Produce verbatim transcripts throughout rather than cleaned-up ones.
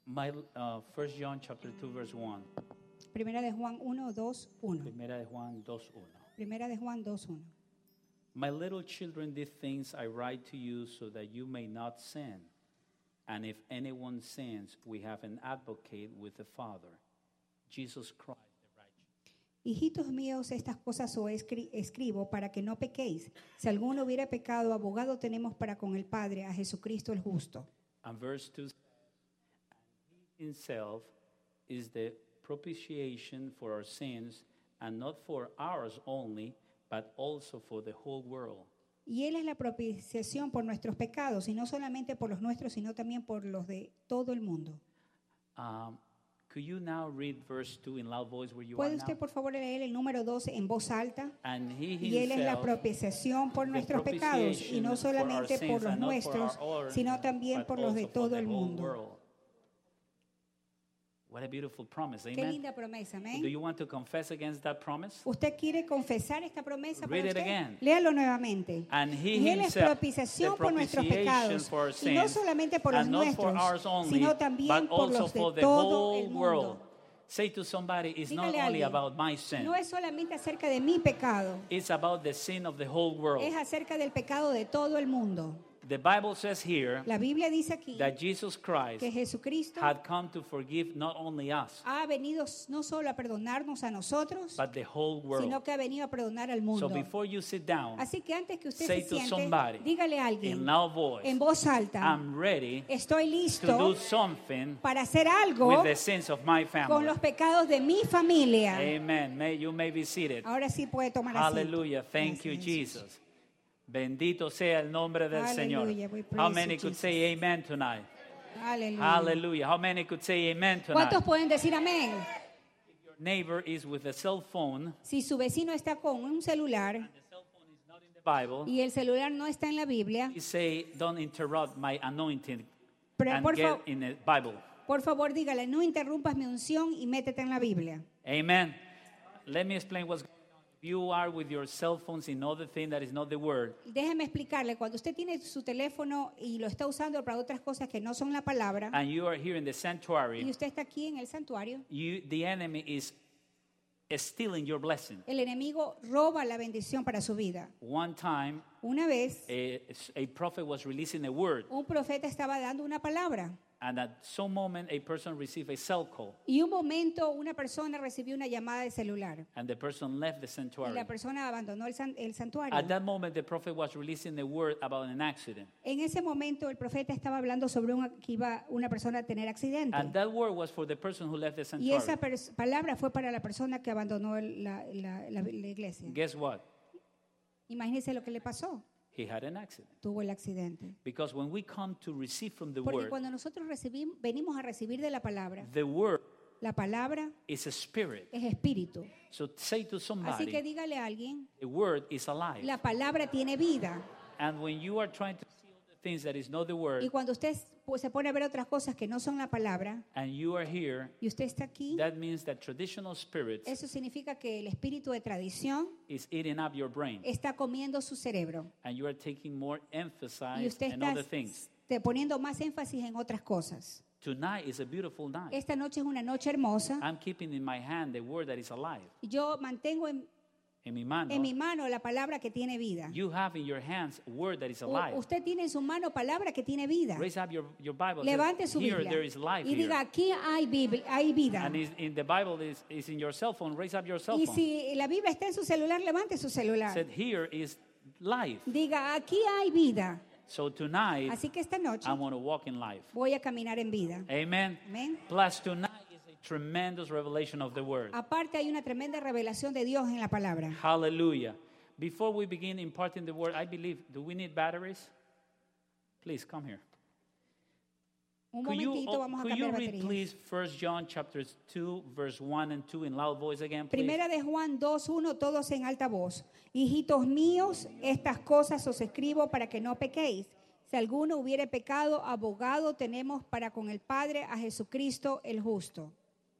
My uh, First John chapter two verse one. Primera de Juan uno, dos, uno. Primera de Juan dos uno. Primera de Juan dos, uno. My little children, these things I write to you so that you may not sin. And if anyone sins, we have an advocate with the Father, Jesus Christ the righteous. Hijitos míos, estas cosas os escri- escribo para que no pequéis. Si alguno hubiera pecado, abogado tenemos para con el Padre, a Jesucristo el justo. And verse two says, and he himself is the propitiation for our sins, and not for ours only, but also for the whole world. Y Él es la propiciación por nuestros pecados, y no solamente por los nuestros, sino también por los de todo el mundo. Um, could you now read verse two in loud voice where you are ¿Puede now? usted, por favor, leer el número doce en voz alta? And he Y Él es la himself, propiciación por the nuestros pecados, y no propitiation for our solamente sins, por los and not for nuestros, our own, sino también but por los de also for todo the el whole mundo. world. What a beautiful promise, Qué amen? linda promesa, Do amén. you want to confess against that promise? ¿Usted quiere confesar esta promesa para Read it usted? again. Léalo nuevamente. And he Y Él es himself, propiciación the por nuestros propitiation pecados, for our y no sins, solamente por los and not for nuestros, ours only, sino también but por also los de for the todo whole el mundo. world. Say to somebody, it's not Dígale a only alguien, about my sin, no es solamente acerca de mi pecado, it's about the sin of the whole world. es acerca del pecado de todo el mundo. The Bible says here La Biblia dice aquí that Jesus Christ que Jesucristo had come to forgive not only us, ha venido no solo a perdonarnos a nosotros, but the whole world. sino que ha venido a perdonar al So mundo. before you sit down, Así que antes que usted say se to siente, somebody dígale a in alguien loud voice, en voz alta, I'm ready estoy to do listo something para hacer algo with the sins of my con family. los pecados de mi familia. Amen. May you may be seated. Ahora sí puede tomar asiento. Hallelujah. Thank you, Gracias, Jesus. Bendito sea el nombre del Señor. Hallelujah. We praise How you, many could Jesus. say amen tonight? Aleluya. Hallelujah. How many could say amen tonight? ¿Cuántos pueden decir amén? Your neighbor is with a cell phone. Si su vecino está con un celular The cell phone is not in the Bible. y el celular no está en la Biblia, You say, don't interrupt my anointing pero and por, get fa- in the Bible. por favor dígale, no interrumpas mi unción y métete en la Biblia. Amen. Let me explain what's going on. If you are with your cell phones in other thing that is not the word, Déjeme explicarle, cuando usted tiene su teléfono y lo está usando para otras cosas que no son la palabra, and you are here in the y sanctuary, usted está aquí en el santuario, you, the enemy is stealing your blessing. el enemigo roba la bendición para su vida. One time, Una vez, a, a prophet was releasing a word, un profeta estaba dando una palabra and at some moment, a person received a cell call, y un momento una persona recibió una llamada de celular and the person left the y sanctuary. la persona abandonó el, san- el santuario. At that moment, the prophet was releasing a word about an accident, En ese momento el profeta estaba hablando sobre un- que iba una persona a tener accidente. and that word was for the person who left the Y esa sanctuary. pers- palabra fue para la persona que abandonó el- la, la- la- la iglesia. Guess what? Imagínese lo que le pasó. He had an accident. Tuvo el accidente. Because when we come to receive from the Porque word, cuando nosotros recibimos, venimos a recibir de la palabra, the word la palabra is a spirit. es espíritu. So say to Así que somebody, dígale a alguien, the word is alive. la palabra tiene vida. And when you are trying to see all the things that is not the word, Y cuando usted pues, se pone a ver otras cosas que no son la palabra, and you are here, y usted está aquí, that means that traditional spirits eso significa que el espíritu de tradición is eating up your brain, está comiendo su cerebro. and you are taking more Y emphasis usted on está other things. te poniendo más énfasis en otras cosas. Tonight is a beautiful night. Esta noche es una noche hermosa. I'm keeping in my hand the word that is alive. Yo mantengo en, En mi mano, en mi mano la palabra que tiene vida. you have in your hands a word that is U- alive. usted tiene en su mano palabra que tiene vida. Raise up your, your Bible. Levante Says, su here Biblia there is life y diga, here. aquí hay, Biblia, hay vida. And is, in the Bible is, is in your cell phone. Raise up your cell Y phone. si la Biblia está en su celular, levante su celular. Said here is life. Diga, aquí hay vida. So tonight Así que esta noche I want to walk in life. voy a caminar en vida. Amen. Amén. Plus tonight is a tremendous revelation of the word. Aparte hay una tremenda revelación de Dios en la palabra. Hallelujah. Before we begin imparting the word, I believe, do we need batteries? Please come here. Un Could you, momentito, vamos a could you cambiar read, baterías. please, First John chapters two, verse one and two in loud voice again, please? Primera de Juan dos, uno, todos en alta voz. Hijitos míos, estas cosas os escribo para que no pequéis. Si alguno hubiere pecado, abogado tenemos para con el Padre a Jesucristo el justo.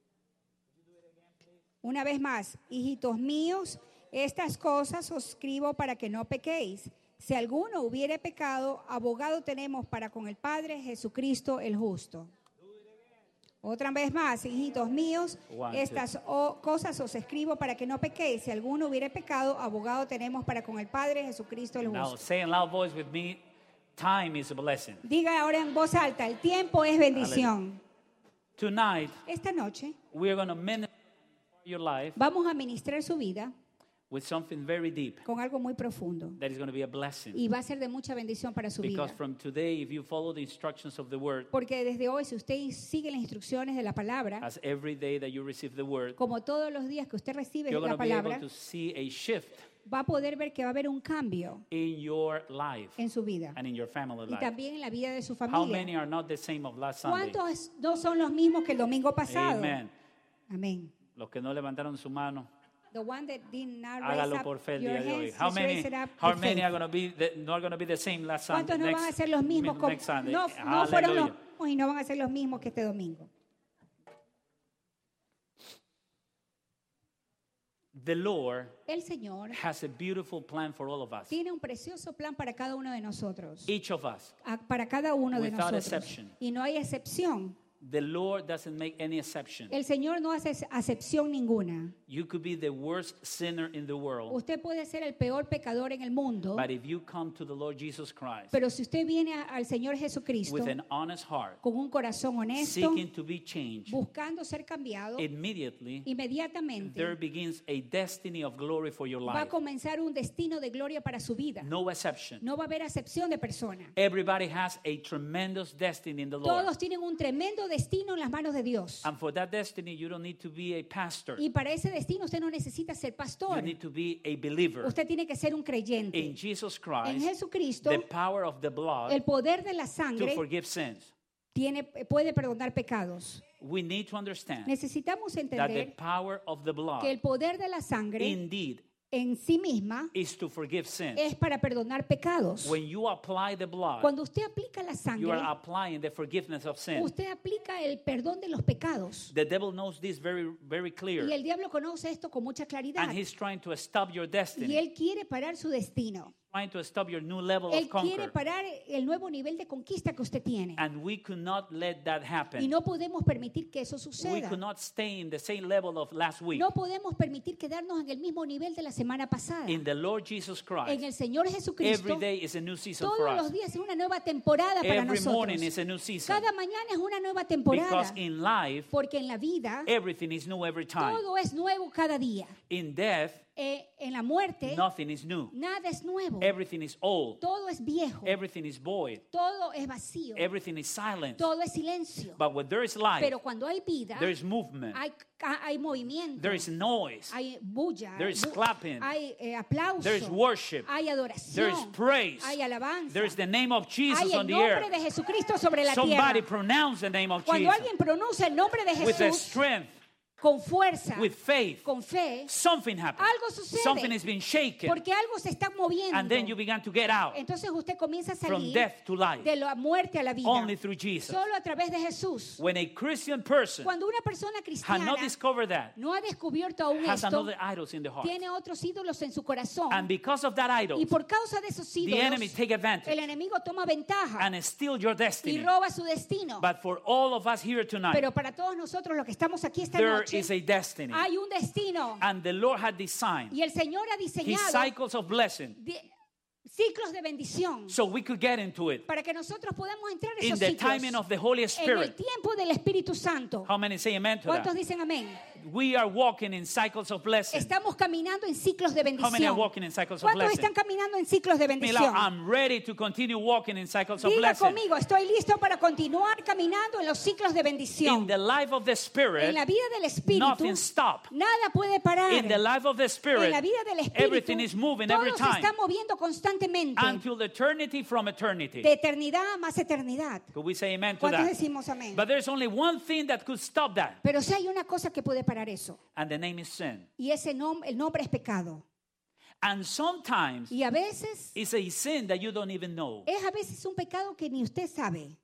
Una vez más, hijitos míos, estas cosas os escribo para que no pequéis. Si alguno hubiere pecado, abogado tenemos para con el Padre Jesucristo el justo. Otra vez más, hijitos míos, One, estas o- cosas os escribo para que no pequéis. Si alguno hubiere pecado, abogado tenemos para con el Padre, Jesucristo el Now, justo. say in loud voice with me, time is a blessing. Diga ahora en voz alta, el tiempo es bendición. Tonight, Esta noche we are going to minister your life vamos a ministrar su vida with something very deep con algo muy profundo. that is going to be a blessing. Y va a ser de mucha bendición para su vida. Because from today, if you follow the instructions of the word, Porque desde hoy, si usted sigue las instrucciones de la palabra, as every day that you receive the word, como todos los días que usted recibe you're going la to be able palabra, to see a shift va a poder ver que va a haber un cambio in your life en su vida and in your family y life. también en la vida de su How familia. many are not the same of last Sunday? ¿Cuántos no son los mismos que el domingo pasado? Amen. Amén. Los que no levantaron su mano, The one that did not raise hágalo up por fe el your día de hoy. hands, How let's many, raise it up how with many faith. are going to be the, not going to be the same last Sunday? ¿Cuántos no van a ser los mismos? como- next Sunday. no, no fueron los Hallelujah. mismos y no van a ser los mismos que este domingo. The Lord El Señor has a beautiful plan for all of us. tiene un precioso plan para cada uno de nosotros. Each of us. A- Para cada uno de Without nosotros. exception. Y no hay excepción. The Lord doesn't make any exception. El Señor no hace acepción ninguna. You could be the worst sinner in the world, Usted puede ser el peor pecador en el mundo, but if you come to the Lord Jesus Christ pero si usted viene a- al Señor Jesucristo with an honest heart, con un corazón honesto, seeking to be changed, buscando ser cambiado, immediately inmediatamente there begins a destiny of glory for your va a life. comenzar un destino de gloria para su vida. No exception. No va a haber acepción de persona. Everybody has a tremendous destiny in the Lord. Todos tienen un tremendo destino en las manos de Dios. And for that destiny, you don't need to be a pastor. Y para ese destino usted no necesita ser You pastor. need to be a believer. Usted tiene que ser un creyente. In Jesus En Christ, Jesucristo, the power of the blood el poder de la to sangre forgive sins. tiene, puede perdonar pecados. We need to understand Necesitamos that the entender power of the que blood el poder de la sangre indeed en sí misma is to forgive sins. es para perdonar pecados. When you apply the blood, Cuando usted aplica la you sangre, are applying the forgiveness of sin. usted aplica el perdón de los pecados. The devil knows this very, very clear, Y el diablo conoce esto con mucha claridad. and he's trying to stop your Y destiny, él quiere parar su destino. trying to stop your new level Él of quiere conquer. parar el nuevo nivel de conquista que usted tiene. And we could not let that Y happen. no podemos permitir que eso We suceda. could not stay in the same level of last week. No podemos permitir quedarnos en el mismo nivel de la semana pasada. In the Lord Jesus En Christ, el Señor Jesucristo, every day is a new season for todos los us. días es una nueva temporada para Every morning nosotros. is a new season. Cada mañana es una nueva temporada. Because in life, Porque en la vida, everything is new every time. todo es nuevo cada día. In death, Eh, en la muerte, nothing is new. nada es nuevo. Everything is old. Todo es viejo. Everything is void. Todo es vacío. Everything is silent. Todo es silencio. But when there is life, Pero cuando hay vida, there is movement. hay, hay movimiento, There is noise. hay bulla, There is bu- clapping. hay eh, aplauso, There is worship. hay adoración, There is praise. hay alabanza, There is the name of Jesus hay el on the nombre earth. de Jesucristo sobre la Somebody tierra. pronounce the name of Cuando Jesus alguien pronuncia el nombre de with the Jesús strength, con fuerza, with faith. con fe, Something happens. algo sucede. Something is being shaken. porque algo se está moviendo. And then you began to get out Entonces usted comienza a from salir death to life de la muerte a la vida only through Jesus. solo a través de Jesús. When a Christian person Cuando una persona has cristiana not discovered that, no ha descubierto aún has esto, another idols in the heart. tiene otros ídolos en su corazón. And because of that idol, Y por causa de esos the enemy ídolos, take advantage el enemigo toma ventaja and steal your y destiny. roba su destino. But for all of us here tonight, Pero para todos nosotros los que estamos aquí esta there noche, is a destiny. hay un destino. And the Lord had designed Y el Señor ha His diseñado cycles of blessing di- ciclos de bendición so we could get into it para que nosotros podamos entrar en in esos the ciclos timing of the Holy en el Spirit. tiempo del Espíritu Santo. How many say amen to ¿Cuántos that? dicen amén? We are walking in cycles of blessing. Estamos caminando en ciclos de How many are bendición. walking in cycles of ¿Cuántos blessing? están caminando en ciclos de Mila, bendición? I'm ready to continue walking in cycles of Diga blessing. conmigo, estoy listo para continuar caminando en los ciclos de In bendición. the life of the En Spirit, la vida del Espíritu, nothing stop. nada puede parar. In the life of the En Spirit, la vida del Espíritu, everything is moving todo every se está time moviendo constantemente. until eternity from eternity. De eternidad a más eternidad. Could we say amen to ¿Cuántos that? decimos amén? But there's only one thing that could stop that, Pero sí hay una cosa que puede parar eso. and the name is sin. Y ese nombre, el nombre es pecado. And sometimes Y a veces, it's a sin that you don't even know. es a veces un pecado que ni usted sabe.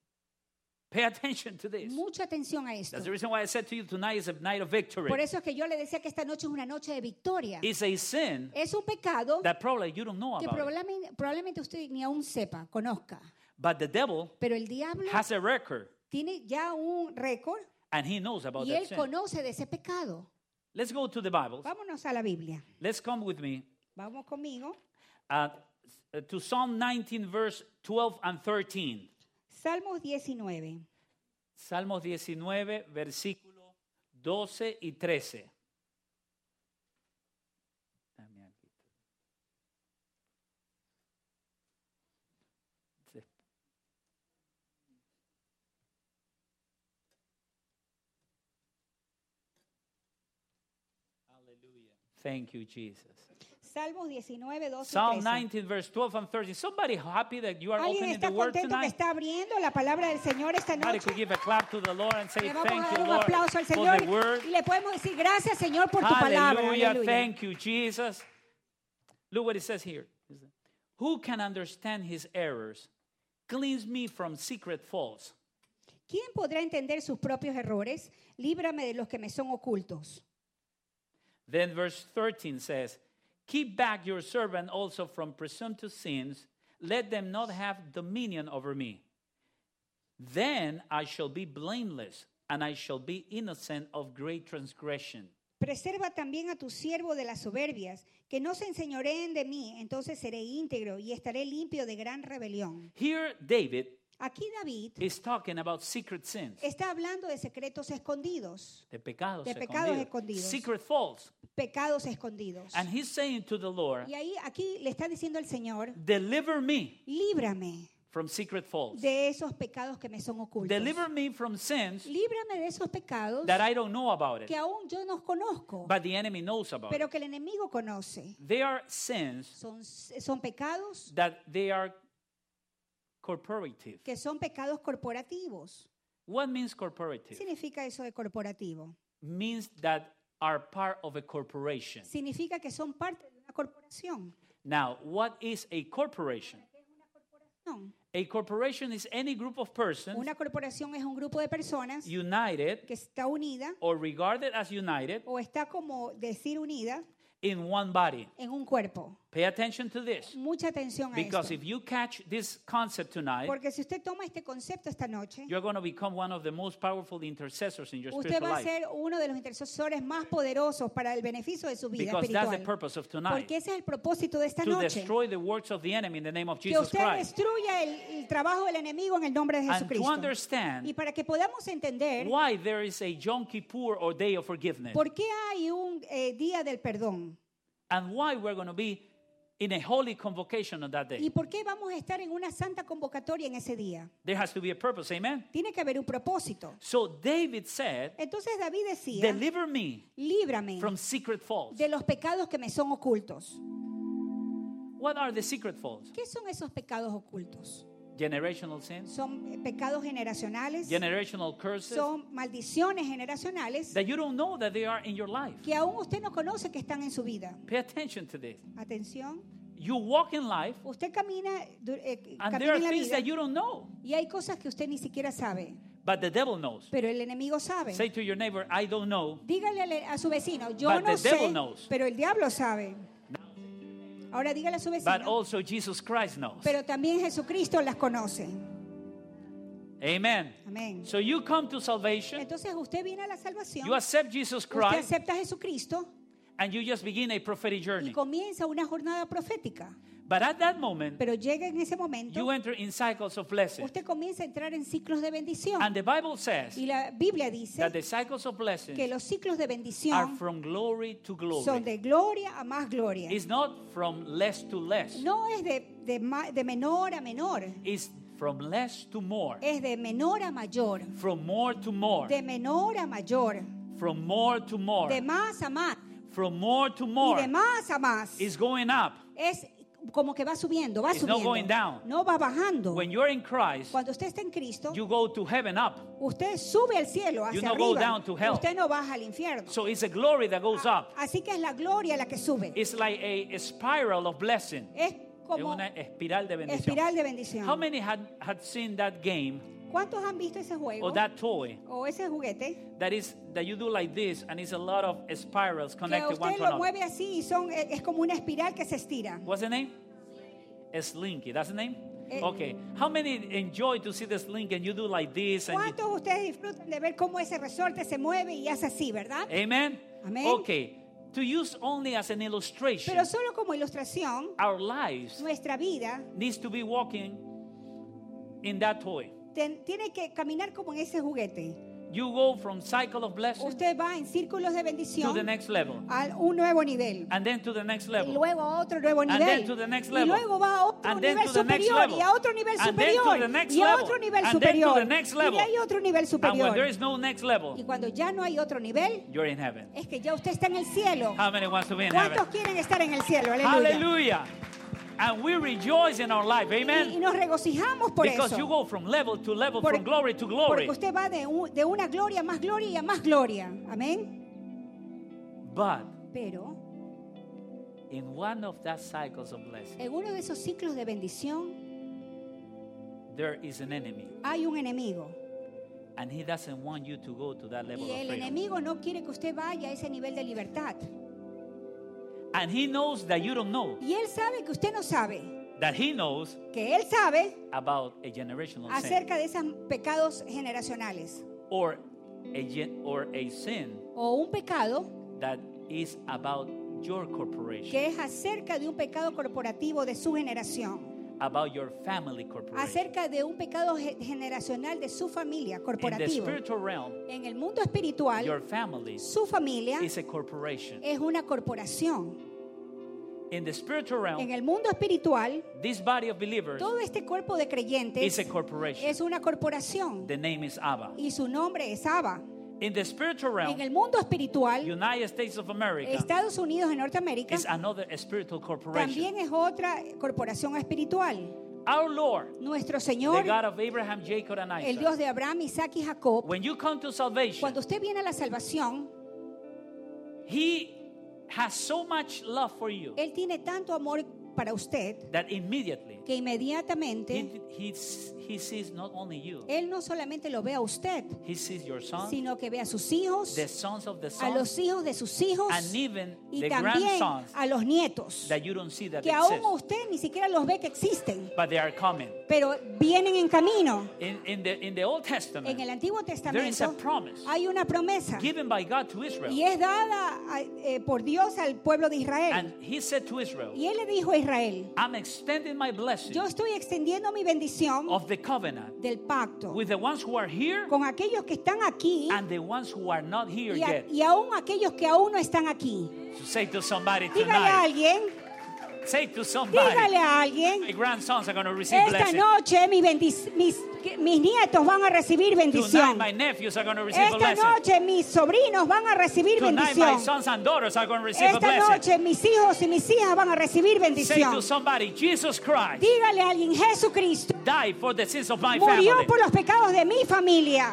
Pay attention to this. Mucha atención a esto. That's the reason why I said to you tonight is a night of victory. Por eso es que yo le decía que esta noche es una noche de victoria. It's a sin Es un pecado that probably you don't know que about. It. probablemente, probablemente usted ni aún sepa, conozca. But the devil Pero el diablo has a record, tiene ya un récord And he knows about Y that Él sin. conoce de ese pecado. Let's go to the Bibles. Vámonos a la Biblia. Let's come with me Vamos conmigo. uh, to Psalm nineteen, verse twelve and thirteen. Salmos diecinueve. Salmos diecinueve, versículo doce y trece. Dame aquí. Sí. Hallelujah. Thank you, Jesus. Salmos diecinueve, doce y Psalm trece. nineteen, verse twelve and thirteen. Somebody happy that you are ¿Alguien opening está the word contento que tonight? está abriendo la palabra del Señor esta Somebody noche? could give a clap to the Lord and say Le vamos thank a you, dar un Lord, aplauso al for Señor the word. y le podemos decir gracias, Señor, por tu palabra. Hallelujah. Aleluya. Thank you, Jesus. Look what it says here. Who can understand his errors? Cleanse me from secret faults. ¿Quién podrá entender sus propios errores? Líbrame de los que me son ocultos. Then verse thirteen says, keep back your servant also from presumptuous sins. Let them not have dominion over me. Then I shall be blameless, and I shall be innocent of great transgression. Preserva también a tu siervo de las soberbias, que no se enseñoreen de mí, entonces seré íntegro y estaré limpio de gran rebelión. Here, David Aquí David is talking about secret sins, está hablando de secretos escondidos, de pecados, de pecados escondidos, escondidos. secret faults. pecados escondidos. And he's saying to the Lord, Y ahí aquí le está diciendo al Señor, deliver me líbrame from secret faults. de esos pecados que me son ocultos. Deliver me from sins Líbrame de esos pecados that I don't know about it, que aún yo no conozco, but the enemy knows about it. pero que el enemigo conoce. They are sins Son, son pecados that they are corporative. que son pecados corporativos. What means ¿Qué corporative? significa eso de corporativo? Means that are part of a corporation. Significa que son parte de una corporación. Now, what is a corporation? No. A corporation is any group of persons Una corporación es un grupo de personas united que está unida or regarded as united o está como decir unida in one body. en un cuerpo. Pay attention to this, Mucha atención a because esto. if you catch this concept tonight, Porque si usted toma este concepto esta noche, you're going to become one of the most powerful intercessors in your usted spiritual va a life, ser uno de los intercesores más poderosos para el beneficio de su vida because that's the espiritual. purpose of tonight, Porque ese es el propósito de esta to noche. destroy the works of the enemy in the name of Que Jesus usted Christ, destruya el, el trabajo del enemigo en el nombre de and to Jesucristo. understand Y para que podamos entender why there is a Yom Kippur or Day of Forgiveness, por qué hay un eh, día del perdón. and why we're going to be in a holy convocation on that Y day. por qué vamos a estar en una santa convocatoria en ese día. There has to be a purpose, amen? Tiene que haber un propósito. So David said, Entonces David decía, deliver me líbrame from secret faults. de los pecados que me son ocultos. What are the secret faults? ¿Qué son esos pecados ocultos? Generational sins, Son eh, pecados generacionales, generational curses son maldiciones generacionales that you don't know that they are in your life. que aún usted no conoce que están en su vida. Pay attention to this. Atención, You walk in life, usted camina, du- eh, and camina there are en la things vida that you don't know, y hay cosas que usted ni siquiera sabe, but the devil knows. pero el enemigo sabe. Say to your neighbor, I don't know, Dígale ale- a su vecino, yo But no the devil sé, knows. pero el diablo sabe. Ahora dígale a su but vecino, also Jesus Christ knows. pero también Jesucristo las conoce. Amen. Amén. So you come to salvation, Entonces usted viene a la salvación, you accept Jesus usted Christ, acepta a Jesucristo and you just begin a prophetic y journey. comienza una jornada profética. But at that moment, Pero llega en ese momento, you enter in cycles of blessing. usted comienza a entrar en ciclos de bendición. And the Bible says Y la Biblia dice that the cycles of blessing que los ciclos de are bendición from glory to son glory. de gloria a más gloria. It's not from less to less. No es de, de, ma- de menor a menor, It's from less to more. es de menor a mayor, From more to more. de menor a mayor, From more to more. de más a más From more to y more. de más a más. It's going up. Es como que va subiendo, va It's not subiendo. going down. No va bajando. When you're in Christ, Cuando usted está en Cristo, you go to heaven up. usted sube al cielo You hacia don't go arriba. down to hell. Usted no baja al infierno. So it's a glory that goes up. Así que es la gloria la que sube. It's like a, a spiral of blessing. Es Es como una espiral de bendición. espiral de bendición. How many had, had seen that game ¿Cuántos han visto ese juego or that toy o ese juguete that is that you do like this and it's a lot of spirals que connected one usted to lo another? mueve así y son es como una espiral que se estira? What's the name? A slinky. That's the name? Eh, Okay. How many enjoy to see this link and you do like this? And you, ¿Cuántos de ustedes disfrutan de ver cómo ese resorte se mueve y hace así, verdad? amen? Amén. Okay. To use only as an illustration, Pero solo como ilustración, our lives nuestra vida needs to be walking in that toy. ten- tiene que caminar como en ese juguete. You go from cycle of blessing Usted va en círculos de to the bendición next level, a un nuevo nivel. and then to the next Y level, luego a otro nuevo and nivel. then to the next Y level, luego va a otro and then nivel to the next superior. level, Y a otro nivel and then to superior. the next Y a level, otro nivel and then to superior. the next Y level. de ahí otro nivel and when there superior. is no next level, Y cuando ya no hay otro nivel, you're in heaven. es que ya usted está en el cielo. How many wants to be in ¿Cuántos heaven? quieren estar en el cielo? Aleluya. Hallelujah. And we rejoice in our life, Y, y amen? nos regocijamos por Because eso. you go from level to level, Por- from glory to glory. Porque usted va de, un- de una gloria a más gloria y a más gloria. Amén. But Pero in one of that cycles of blessing, en uno de esos ciclos de bendición there is an enemy. hay un enemigo. And he doesn't want you to go to that level Y of el freedom. enemigo no quiere que usted vaya a ese nivel de libertad. And he knows that you don't know. Y él sabe que usted no sabe. That he knows Que él sabe about a generational sin. acerca de esos pecados generacionales. Or a, gen- or a sin O un pecado that is about your corporation. que es acerca de un pecado corporativo de su generación. About your family corporation. Acerca de un pecado ge- generacional de su familia In the corporativo. spiritual realm, En el mundo espiritual, your family su familia is a corporation. es una corporación. In the spiritual En realm, el mundo espiritual, this body of believers todo este cuerpo de is creyentes a corporation. es una corporación. The name is Abba. Y su nombre es Abba. In the spiritual En realm, el mundo espiritual, United States of America Estados Unidos de Norteamérica is another spiritual corporation. también es otra corporación espiritual. Our Lord, Nuestro the Señor, God of Abraham, Jacob, and el Dios Isaac, de Abraham, Isaac y Jacob, when you come to salvation, cuando usted viene a la salvación, He has so much love for you Él tiene tanto amor para usted that immediately que inmediatamente he, he, he sees not only you, Él no solamente lo ve a usted, He sees your son, sino que ve a sus hijos, the sons of the a sons, los hijos de sus hijos and even y the también grandsons a los nietos, that you don't see that que aún exist, usted ni siquiera los ve que existen, but they are coming. pero vienen en camino. In, in, the, in the Old En Testament, el Antiguo there is Testamento a promise hay una promesa given by God to Israel. y es dada a- eh, por Dios al pueblo de Israel. And He said to Israel, Y Él le dijo a Israel, I'm extending my blessing yo estoy extendiendo mi bendición of the covenant del pacto with the ones who are here con aquellos que están aquí and the ones who are not here y, a- yet. y aún aquellos que aún no están aquí. So say to somebody Dígale a tonight, alguien, say to somebody, dígale a my alguien, grandsons are going to receive esta blessing. noche mi bendic- mis, que- mis nietos van a recibir Tonight bendición. my nephews are going to receive a Esta blessing. noche mis sobrinos van a recibir Tonight my bendición. sons and daughters are going to receive a Esta blessing. noche mis hijos y mis hijas van a recibir Say bendición. to somebody, Jesus Christ Dígale a alguien, Jesucristo died for the sins of my murió family. por los pecados de mi familia.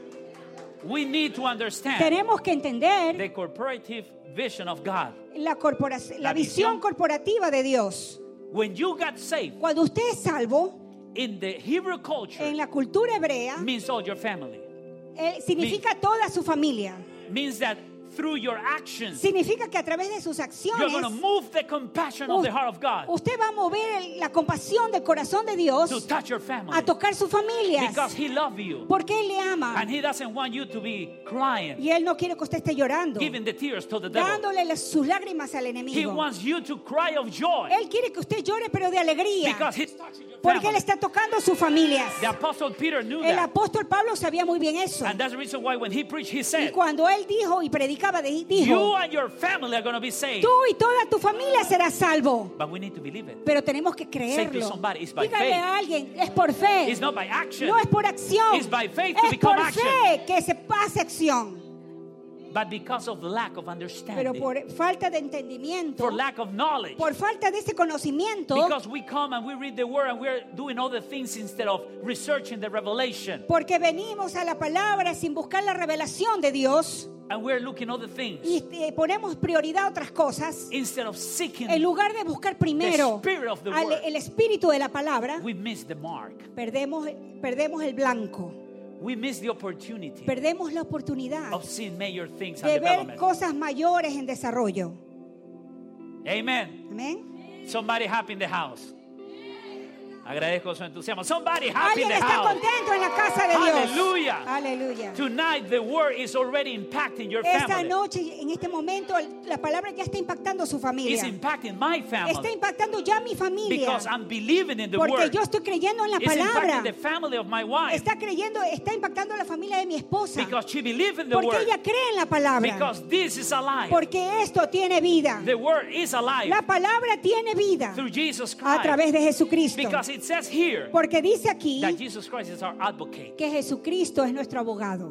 We need to understand Tenemos que entender the corporative vision of God. la, corporación, la La visión visión. corporativa de Dios. When you got saved, Cuando usted es salvo, in the Hebrew culture, en la cultura hebrea, means all your family. eh, significa toda su familia. Means that through your actions, Significa que a través de sus you're acciones, going to move the compassion of the heart of God usted va a mover el- la compasión del corazón de Dios to touch your family. a tocar sus familias. Because He loves you. Porque Él le ama. And He doesn't want you to be crying, Y Él no quiere que usted esté llorando, giving the tears to the devil. dándole las- sus lágrimas al He enemigo. wants you to cry of joy Él quiere que usted llore, pero de alegría. because He's touching your Porque Él family. está tocando sus familias. The Apostle Peter knew El that. apóstol Pablo sabía muy bien eso. And that's the reason why when he preached, he Y said, cuando él dijo y predicaba, de- you dijo, and your family are going to be saved. tú y toda tu familia serás salvo. But we need to believe it. Pero tenemos que Say creerlo. to somebody, it's by Dígale faith. a alguien, es por fe. It's not by action, No es por acción. It's by faith to Es become por action. fe que se pase acción. but because of lack of Pero understanding, por falta de entendimiento, for lack of knowledge. por falta de ese conocimiento, Because we come and we read the word and we're doing other things instead of researching the revelation. porque venimos a la palabra sin buscar la revelación de Dios And we're looking other things y eh, ponemos prioridad a otras cosas, instead of seeking. en lugar de buscar primero The spirit of the al- word. el espíritu de la palabra, We miss the mark. perdemos, perdemos el blanco, We miss the opportunity perdemos la oportunidad of seeing major things de and ver development. cosas mayores en desarrollo. Amen. Amén. Somebody happy in the house. Agradezco su entusiasmo. Somebody happy in Alguien the está house. contento en la casa de Dios. Hallelujah. Aleluya. Tonight the word is already impacting your Esta family. noche, en este momento, la palabra ya está impactando su It's familia. impacting my Está family impactando ya mi familia. because I'm believing in the Porque word. yo estoy creyendo en la It's impacting palabra. the family of my wife Está creyendo, está impactando a la familia de mi esposa. because she believes in the Porque word. ella cree en la palabra. Because this is alive. Porque esto tiene vida. The word is alive La palabra tiene vida through Jesus a Christ. través de Jesucristo. Because it says here Porque dice aquí that Jesus Christ is our advocate. que Jesucristo es nuestro abogado.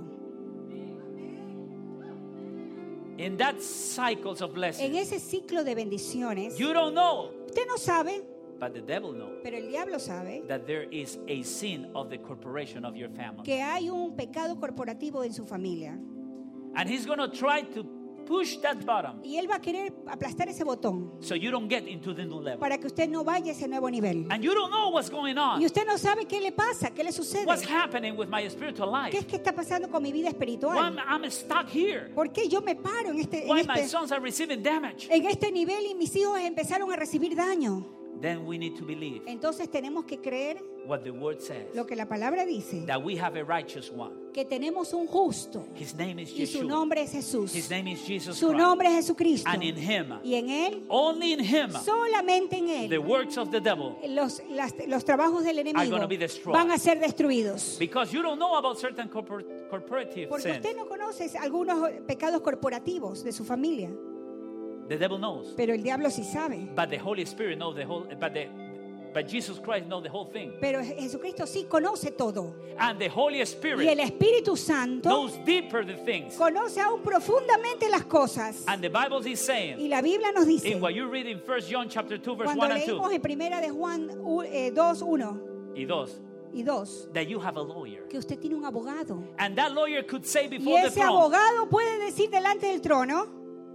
In that cycles of En blessing, ese ciclo de bendiciones, you don't know, usted no sabe, but the devil knows pero el diablo sabe that there is a sin of the corporation of your family. que hay un pecado corporativo en su familia. And he's going to try to push that button Y él va a querer aplastar ese botón so you don't get into the new level. para que usted no vaya a ese nuevo nivel. And you don't know what's going on. Y usted no sabe qué le pasa, qué le sucede. What's happening with my spiritual ¿Qué life? es que está pasando con mi vida Why I'm, espiritual? I'm stuck here. ¿Por qué yo me paro en este, en Why my este, sons are receiving damage. en este nivel y mis hijos empezaron a recibir daño? Then we need to believe Entonces tenemos que creer what the word says. lo que la palabra dice, That we have a righteous one. que tenemos un justo His name is y su Yeshua. nombre es Jesús. His name is Jesus Su Christ. nombre es Jesucristo. And in him, Y en él, only in him, solamente en the él, works of the devil. los, las- los trabajos del enemigo gonna be destroyed. van a ser destruidos. Because you don't know about certain corpor- corporative Porque sins. usted no conoce algunos pecados corporativos de su familia, The devil knows. pero el diablo sí sabe. But the Holy Spirit knows the whole, but the, but Jesus Christ knows the whole thing. Pero Jesucristo sí conoce todo. And the Holy Y el Spirit Espíritu Santo knows deeper the things. conoce aún profundamente las cosas. And the Bible is saying, Y la Biblia nos dice, in what you read in First John chapter two, verse cuando one and leímos two, en primera de Juan u- eh, dos, uno y dos, y dos, that you have a lawyer. que usted tiene un abogado. And that lawyer could say Y before the ese throne, abogado puede decir delante del trono,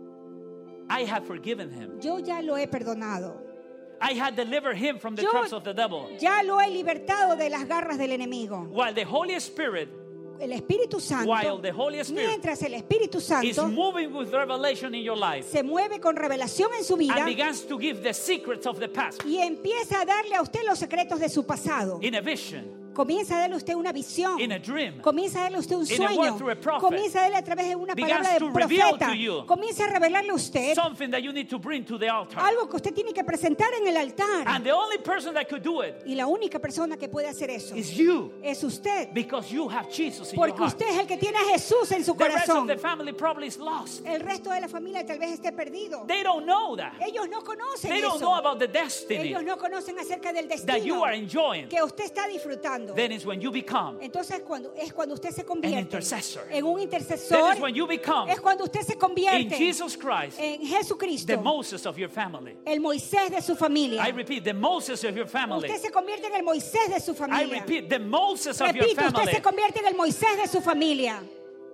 I have forgiven him. yo ya lo he perdonado. I had delivered him from the Yo- traps of the devil. Ya lo he libertado de las garras del enemigo. While the Holy Spirit El Espíritu Santo, While the Holy Spirit mientras el Espíritu is Santo moving with revelation in your life se mueve con revelación en su vida and begins to give the secrets of the past y empieza a darle a usted los secretos de su pasado. in a vision, Comienza a darle a usted una visión. in a dream, Comienza a darle a usted un In a word sueño. through a prophet. Comienza a darle a través de una Begins palabra de to reveal profeta. to you Comienza a revelarle a usted something that you need to bring to the altar. algo que usted tiene que presentar en el altar. And the only person that could do it Y la única persona que puede hacer eso is you, es usted. because you have Jesus in your Porque heart. usted es el que tiene a Jesús en su The rest of corazón. the family probably is lost. El resto de la familia tal vez esté perdido. They don't know that. Ellos no conocen They don't eso. know about the destiny Ellos no conocen acerca del that you destino are enjoying. que usted está disfrutando. Then is when you become Entonces cuando, es cuando usted se an convierte intercessor. en un Then intercesor. is when you become Es cuando usted se in convierte Jesus Christ en Jesucristo, the Moses of your family. el Moisés de su familia. I repeat, the Moses of your family. Usted se convierte en el Moisés de su I familia. repeat, the Moses of your Repito, usted family. se convierte en el Moisés de su familia.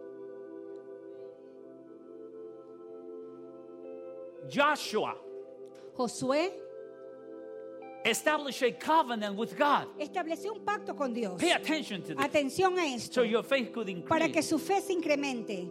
Joshua Josué established a covenant with God. estableció un pacto con Dios. Pay attention to this. Atención a esto, So your faith could para que increase. su fe se incremente.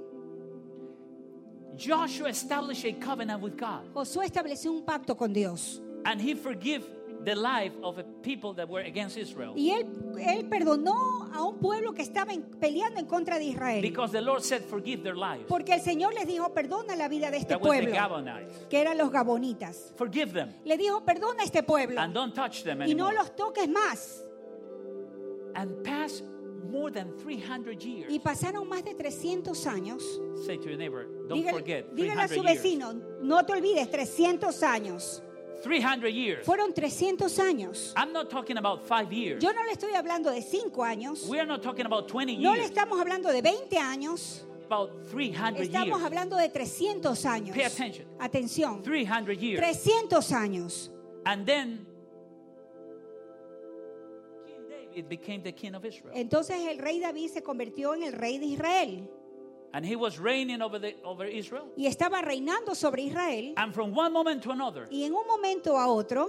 Joshua established a covenant with God. Josué estableció un pacto con Dios. And he forgave the life of a people that were against Israel. Y él, él perdonó a un pueblo que estaba en- peleando en contra de Israel. Because the Lord said, forgive their lives. Porque el Señor les dijo, perdona la vida de este That was the pueblo, Gabonites. que eran los gabonitas. Forgive them Le dijo, perdona a este pueblo and don't touch them y no anymore. los toques más. And past more than three hundred years. Y pasaron más de trescientos años. Say to your neighbor, don't Dígale, forget, dígale a su three hundred years. vecino, no te olvides, trescientos años. three hundred years. Fueron trescientos años. I'm not talking about five years. Yo no le estoy hablando de cinco años. We are not talking about twenty No le years. estamos hablando de veinte años. About three hundred Estamos years. hablando de trescientos años. Pay attention. Atención. three hundred years. trescientos años. And then King David became the king of Israel. Entonces el rey David se convirtió en el rey de Israel. And he was reigning over, the, over Israel. Y estaba reinando sobre Israel. And from one moment to another, Y en un momento a otro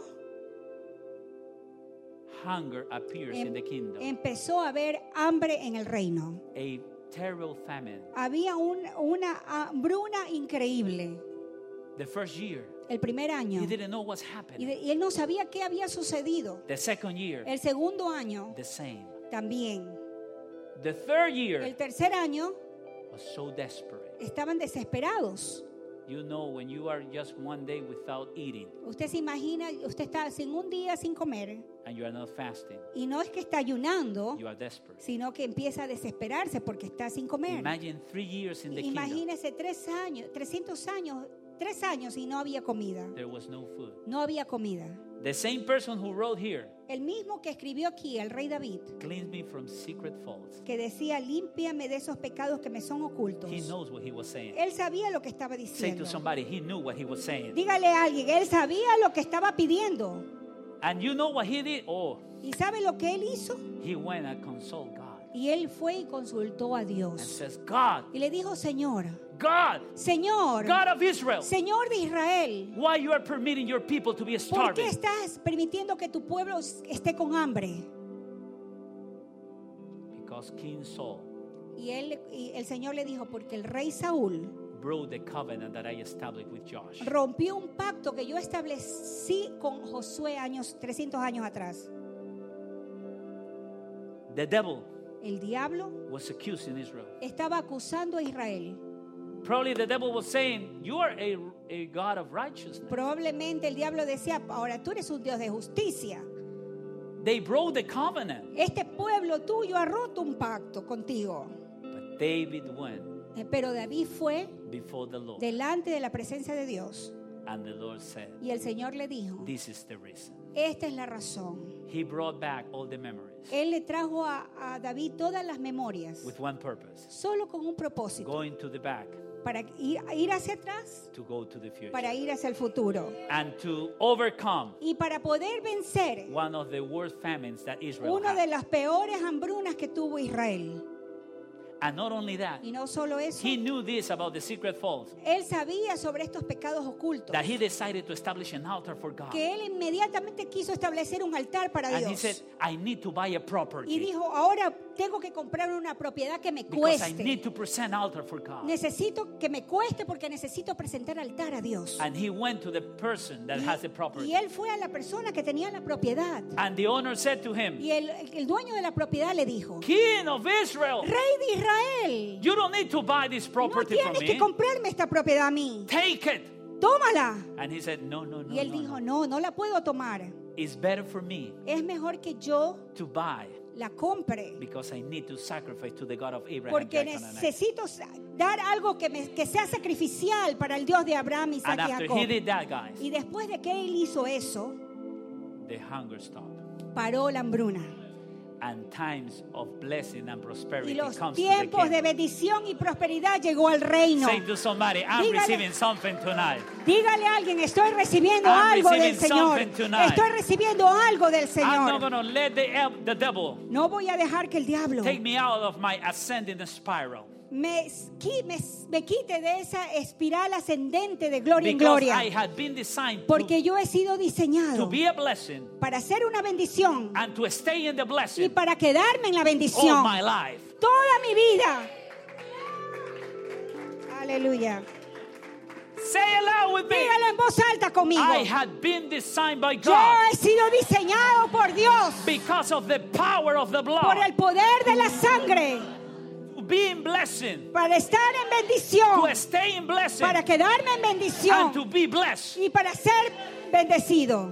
hunger appears em- in the kingdom. empezó a haber hambre en el reino. A terrible famine. Había un- una hambruna increíble. The first year, El primer año. he didn't know what's Y, happening. de- y él no sabía qué había sucedido. The second year, El segundo año the same. también. The third year El tercer año was so desperate. estaban desesperados. You know, when you are just one day without eating Usted se imagina, usted está sin un día sin comer and you are not fasting, y no es que está ayunando, you are desperate. sino que empieza a desesperarse porque está sin comer. Imagine three years in the kingdom. Imagínese tres años, trescientos años, tres años y no había comida. There was no food. No había comida. The same person who wrote here, El mismo que escribió aquí, el rey David, cleanse me from secret faults. que decía, límpiame de esos pecados que me son ocultos. He knows what he was saying. Él sabía lo que estaba Say diciendo. to somebody, he knew what he was saying. Dígale a alguien, él sabía lo que estaba pidiendo. And you know what he did? Oh, ¿Y sabe lo que él hizo? he went and consulted God Y él fue y consultó a and Dios. says, God, Y le dijo, Señor, God, Señor, God of Israel, Señor de Israel, why you are permitting your people to be ¿por qué starving? estás permitiendo que tu pueblo esté con hambre? Because King Saul Y, él, y el Señor le dijo, porque el rey Saúl broke the covenant that I established with Josh. rompió un pacto que yo establecí con Josué años, trescientos años atrás. The devil El diablo was accusing Israel. estaba acusando a Israel. Probably the devil was saying, you are a, a God of righteousness. Probablemente el diablo decía, ahora tú eres un Dios de justicia. They broke the covenant. Este pueblo tuyo ha roto un pacto contigo. But David went Eh, Pero David fue before the Lord. delante de la presencia de Dios. And the Lord said, Y el Señor le dijo, this is the reason. esta es la razón. He brought back all the memories Él le trajo a, a David todas las memorias, with one purpose. solo con un propósito, Going to the back para ir, ir hacia atrás, to go to the future. para ir hacia el futuro. And to overcome Y para poder vencer one of the worst famines that Israel una de had. las peores hambrunas que tuvo Israel. And not only that, Y no solo eso, he knew this about the secret faults, él sabía sobre estos pecados ocultos, that he decided to establish an altar for God. que él inmediatamente quiso establecer un altar para And he Dios. said, I need to buy a Y property dijo, ahora tengo que comprar una propiedad que me because I cueste. need to present altar for God. Necesito que me cueste porque necesito presentar altar a Dios. And he went to the person that has the Y, property. y él fue a la persona que tenía la propiedad. And the owner said to him, Y el, el dueño de la propiedad le dijo, King of Israel, Rey de Israel, you don't need to buy this no property from tienes que me. comprarme esta propiedad a mí. Take it. Tómala. And he said, no, no, no, Y él no, dijo, no. no, no la puedo tomar. It's better for me Es mejor que yo to buy la compre. because I need to sacrifice to the God of Abraham, Porque Jacob, and Isaac. necesito sa- dar algo que, me- que sea sacrificial para el Dios de Abraham, Isaac And y after Jacob. he did that, guys, Y después de que él hizo eso, the hunger stopped. paró la hambruna. And times of blessing and prosperity Y los comes to the tiempos de kingdom. bendición y prosperidad llegó al reino. Say to somebody, I'm Dígale- receiving something tonight. Dígale a alguien, estoy recibiendo I'm algo del receiving Señor. something tonight. Estoy recibiendo algo del I'm not Señor. going to let the, el- the devil No voy a dejar que el diablo take me out of my ascending spiral. me, qui- me, me quite de esa espiral ascendente de gloria en Because gloria. I had been designed to, Porque yo he sido to diseñado be a blessing para ser una bendición and to stay in the y blessing para quedarme en la all bendición my life. toda mi vida. Aleluya. Say it loud with me. Dígalo en voz alta conmigo. I had been designed by Yo God he sido diseñado por Dios because of the power of the por blood el poder de la sangre to be in blessing, para estar en bendición, to stay in blessing, para quedarme en bendición and to be blessed. y para ser bendecido.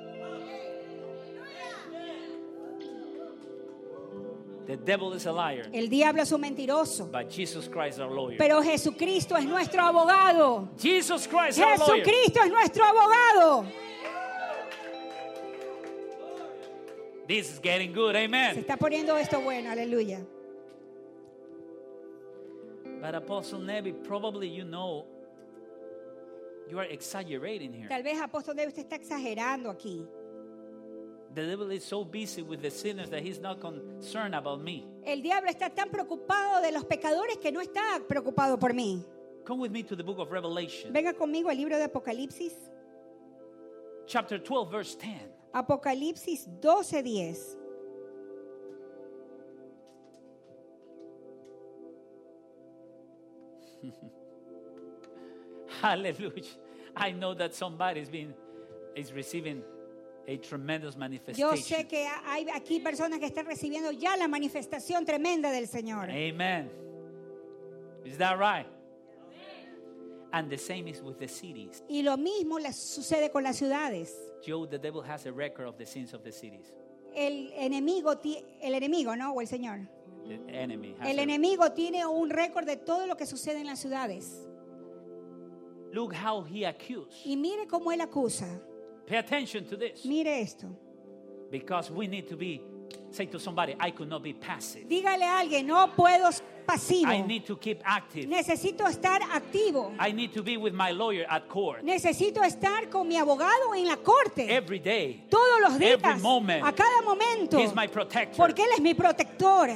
The devil is a liar, El diablo es un mentiroso, but Jesus Christ our lawyer. pero Jesucristo es nuestro abogado. Jesus Christ our lawyer. Jesucristo es nuestro abogado. This is getting good, Se amen. está poniendo esto bueno, aleluya. But Apostle Nebi, probably you know you are exaggerating here. Tal vez apóstol David usted está exagerando aquí. The devil is so busy with the sinners that he's not concerned about me. El diablo está tan preocupado de los pecadores que no está preocupado por mí. Come with me to the book of Revelation, Venga conmigo al libro de Apocalipsis. chapter twelve, verse ten. Apocalipsis doce diez. Hallelujah. I know that somebody's been is receiving a tremendous Yo manifestation. sé que hay aquí personas que están recibiendo ya la manifestación tremenda del Señor. Amen. Is that right? And the same is with the cities. Y lo mismo les sucede con las ciudades. Joe, the devil has a record of the sins of the cities. El enemigo, ti- el enemigo, ¿no? O el Señor. The enemy has El a- enemigo tiene un récord de todo lo que sucede en las ciudades. Look how he accused. Y mire cómo él acusa. Pay attention to this. Mire esto. Because we need to be, say to somebody, I could not be passive. Dígale a alguien, no puedo ser pasivo. I need to keep active. Necesito estar activo. I need to be with my lawyer at court. Necesito estar con mi abogado en la corte. Every day. Todos los días. Every moment. A cada momento. He's my protector. Porque Él es mi protector.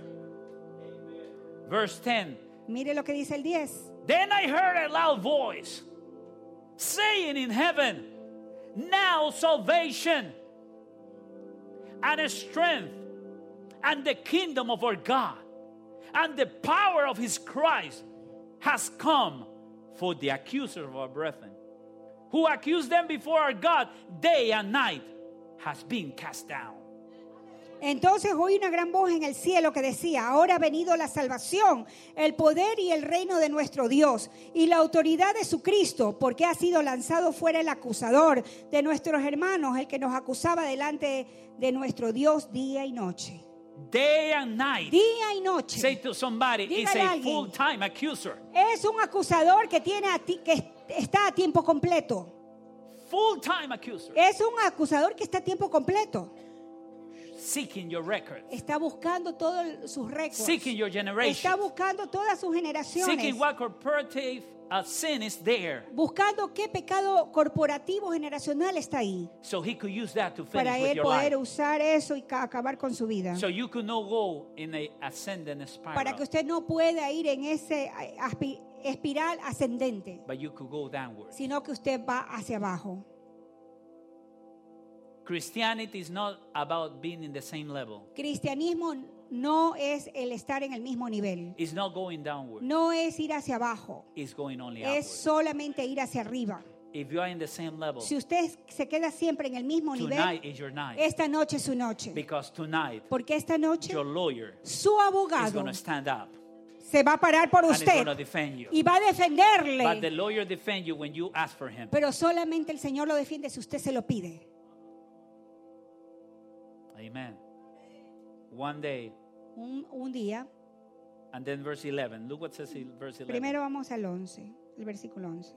Verse ten. Mire lo que dice el diez. Then I heard a loud voice saying in heaven, now salvation and strength and the kingdom of our God and the power of his Christ has come, for the accuser of our brethren, who accused them before our God day and night, has been cast down. Entonces oí una gran voz en el cielo que decía, ahora ha venido la salvación, el poder y el reino de nuestro Dios y la autoridad de su Cristo, porque ha sido lanzado fuera el acusador de nuestros hermanos, el que nos acusaba delante de nuestro Dios día y noche. Day and night. Día y noche. Say to somebody, it's Dígale a a alguien. full-time accuser. Es un acusador que, tiene a ti, que está a tiempo completo. Full-time accuser. Es un acusador que está a tiempo completo. Seeking your records. Está buscando todos sus récords. Seeking your generation. Está buscando todas sus generaciones. Seeking what corporative uh, sin is there. Buscando qué pecado corporativo generacional está ahí. So he could use that to finish Para with él your poder life. usar eso y ca- acabar con su vida. So you could not go in a ascendant spiral. Para que usted no pueda ir en ese aspi- espiral ascendente, But you could go downward. sino que usted va hacia abajo. Christianity is not about being in the same level. Cristianismo no es el estar en el mismo nivel. It's not going downward. No es ir hacia abajo. It's going only Es upward. solamente ir hacia arriba. If you are in the same level, Si usted se queda siempre en el mismo tonight nivel, is your night. esta noche es su noche. Because tonight, Porque esta noche your lawyer su is abogado going to stand up se va a parar por and is going usted to defend you. y va a But the defenderle. lawyer defends you when you ask for him. Pero solamente el Señor lo defiende si usted se lo pide. Amen. One day, Un, un día, and then verse eleven. Look what says in verse eleven. primero vamos al once, el versículo once.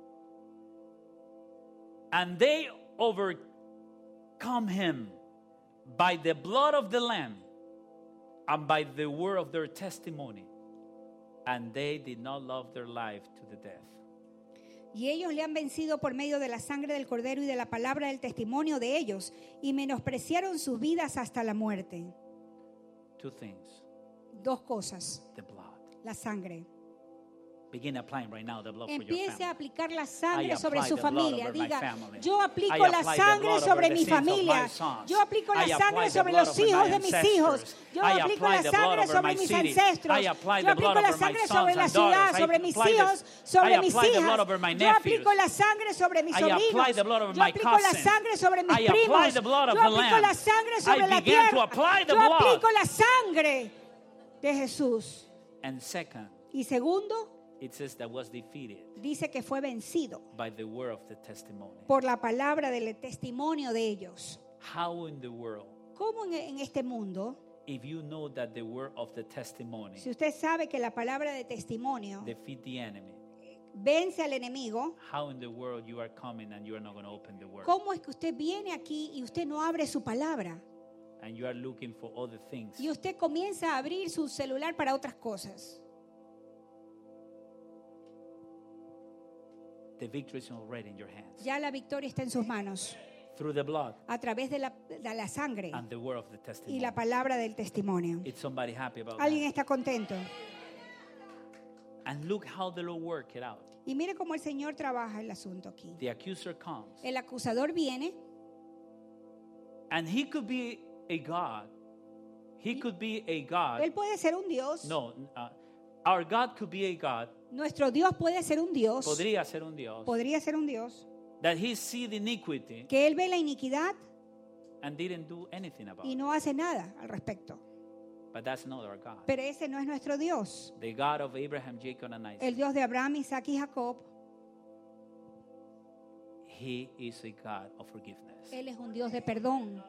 And they overcome him by the blood of the Lamb and by the word of their testimony. And they did not love their life to the death. Y ellos le han vencido por medio de la sangre del Cordero y de la palabra del testimonio de ellos, y menospreciaron sus vidas hasta la muerte. Two things. Dos cosas, The blood. la sangre. Begin applying right now the blood for your Empiece a family. aplicar la I sangre sobre apply su the blood familia. over my Diga, family. yo I aplico la apply the sangre blood sobre over mi the sins of familia. my sons. Yo aplico la I sangre apply the sobre blood los over hijos my de mis ancestors. hijos. Yo I aplico apply la the blood sangre over sobre my mis city. ancestros. I apply Yo the aplico blood la over my sangre sons sobre la and ciudad, daughters. I sobre mis apply the- hijos, I sobre mis apply the blood hijas. over my Yo nephews. aplico la sangre sobre mis I apply sobrinos. the blood over Yo my aplico la cousins. sangre sobre mis I apply primos. the blood of Yo the aplico Lamb. la sangre I sobre la began to tierra. apply the Yo blood. aplico la sangre de Jesús. And second, Y segundo, it says that was defeated dice que fue vencido by the word of the testimony. por la palabra del testimonio de ellos. How in the world, ¿Cómo en, en este mundo, if you know that the word of the testimony si usted sabe que la palabra de testimonio defeat the enemy, vence al enemigo, how in the world you are coming and you are not going to open the word cómo es que usted viene aquí y usted no abre su palabra? and you are looking for other things? Y usted comienza a abrir su celular para otras cosas. The victory is already in your hands Ya la victoria está en sus manos through the blood a través de la, de la sangre and the word of the y testimony. la palabra del testimonio. Is somebody happy about ¿Alguien that? está contento? And look how the Lord worked it out. Y mire cómo el Señor trabaja el asunto aquí. The accuser comes, El acusador viene and he could be a God. He could be a God. Él puede ser un Dios. No, uh, our God could be a God Nuestro Dios puede ser un Dios, podría ser un Dios, podría ser un Dios, that he see the iniquity que Él ve la iniquidad and didn't do anything about y it. no hace nada al respecto. But that's not our God. Pero ese no es nuestro Dios. The God of Abraham, Jacob, and Isaac. El Dios de Abraham, Isaac y Jacob, He is a God of forgiveness. Él es un Dios de perdón.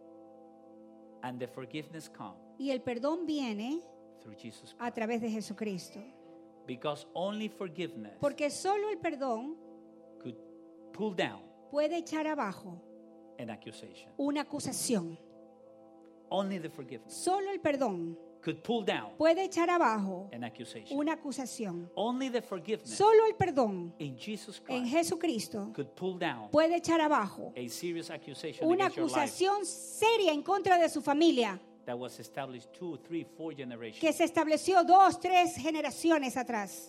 And the forgiveness comes Y el perdón viene through Jesus Christ. a través de Jesucristo. Because only forgiveness Porque solo el perdón could pull down puede echar abajo an accusation. una acusación. Only the forgiveness Solo el perdón could pull down puede echar abajo an accusation. una acusación. Only the forgiveness Solo el perdón in Jesus en Christ Jesucristo could pull down puede echar abajo a serious accusation una against your life acusación seria en contra de su familia that was established two, three, four generations. que se estableció dos, tres generaciones atrás.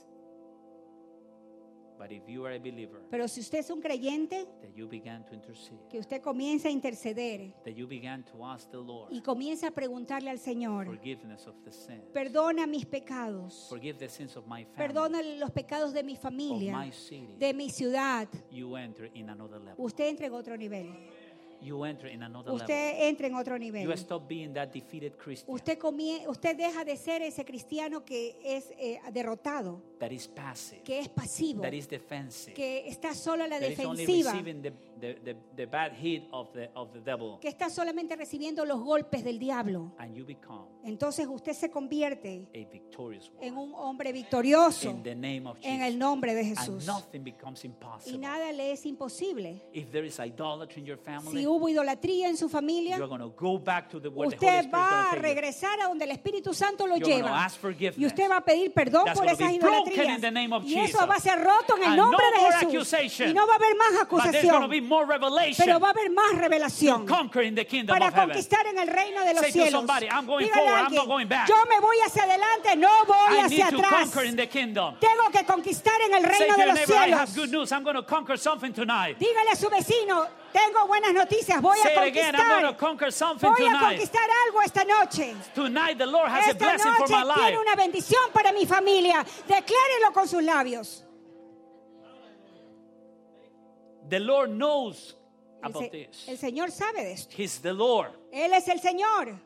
But if you are a believer, Pero si usted es un creyente, that you began to intercede, que usted comienza a interceder that you began to ask the Lord y comienza a preguntarle al Señor, forgiveness of the sins, perdona mis pecados, forgive the sins of my family, perdona los pecados de mi of familia, my city, de mi ciudad. you enter in another level. Usted entra en otro nivel. You enter in another level. Usted entra en otro You nivel. stop being that defeated Christian Usted, comie- usted deja de ser ese cristiano que es eh, derrotado, that is passive, que es pasivo, that is defensive, que está solo a la that is only defensiva, receiving the, the, the, the bad hit of the, of the devil. que está solamente recibiendo los golpes del diablo. And you become Entonces usted se convierte a victorious one en un hombre victorioso in the name of en Jesus. el nombre de And Jesús. nothing becomes Y impossible. nada le es imposible. If there is idolatry in your family, Si hubo idolatría en su familia, you're going to go back to the where the Holy usted Spirit is va a going to take you. regresar a donde el Espíritu Santo lo You're gonna lleva. ask forgiveness. Y usted va a pedir perdón That's por gonna esas be broken idolatrías. in the name of Y eso Jesus. va a ser roto en el And nombre no de more Jesús. accusation. Y no va a haber más But there's going to be acusación. more revelation Pero va a haber más to revelación conquer in the kingdom para of heaven. conquistar en el reino de los Say to cielos. somebody, I'm going Dígale a forward, I'm alguien, not going back. yo me voy hacia adelante, no voy I need hacia to atrás. conquer in the kingdom. Tengo que conquistar en el Say reino to de your los neighbor, I have cielos. good news. I'm going to conquer something tonight. Dígale a su vecino, tengo buenas noticias, voy Say a it again, I'm going to conquistar. conquer something Voy a tonight. conquistar algo esta noche. Tonight the Lord has a Esta blessing for noche my life. tiene una bendición para mi familia. Declárelo con sus labios. The Lord knows El, about se- this. el Señor sabe de esto. He's the Lord. Él es el Señor.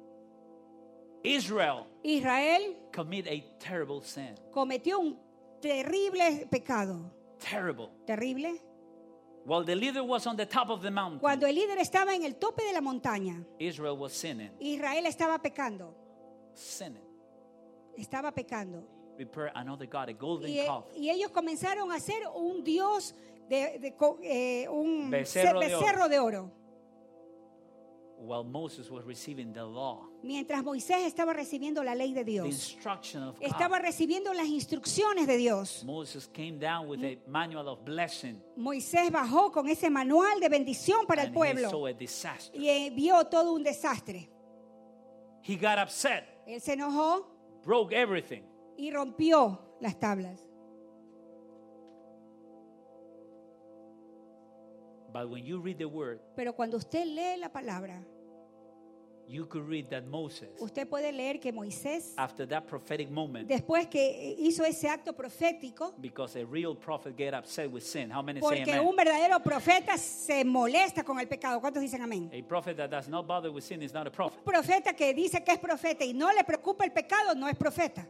Israel Israel commit a terrible sin. cometió un terrible pecado. Terrible. Terrible. While the leader was on the top of the mountain, Cuando el líder estaba en el tope de la montaña, Israel was sinning. Israel estaba pecando. Sinning. Estaba pecando. Prepare another God, a golden Y, calf. y ellos comenzaron a hacer un dios de, de co- eh, un Becerro ce- de oro. becerro de oro. While Moses was receiving the law, Mientras Moisés estaba recibiendo la ley de the Dios, instruction of estaba God, recibiendo las instrucciones de Dios. Moses came down with a manual of blessing, Moisés bajó con ese manual de bendición para el and he pueblo saw a disaster. y eh, vio todo un desastre. He got upset, Él se enojó broke everything. y rompió las tablas. But when you read the word, Pero cuando usted lee la palabra, you could read that Moses, usted puede leer que Moisés, after that prophetic moment, después que hizo ese acto profético, because a real prophet get upset with sin. How many say porque amen? un verdadero profeta se molesta con el pecado. ¿Cuántos dicen amén? A prophet that does not bother with sin is not a prophet. Un profeta que dice que es profeta y no le preocupa el pecado no es profeta.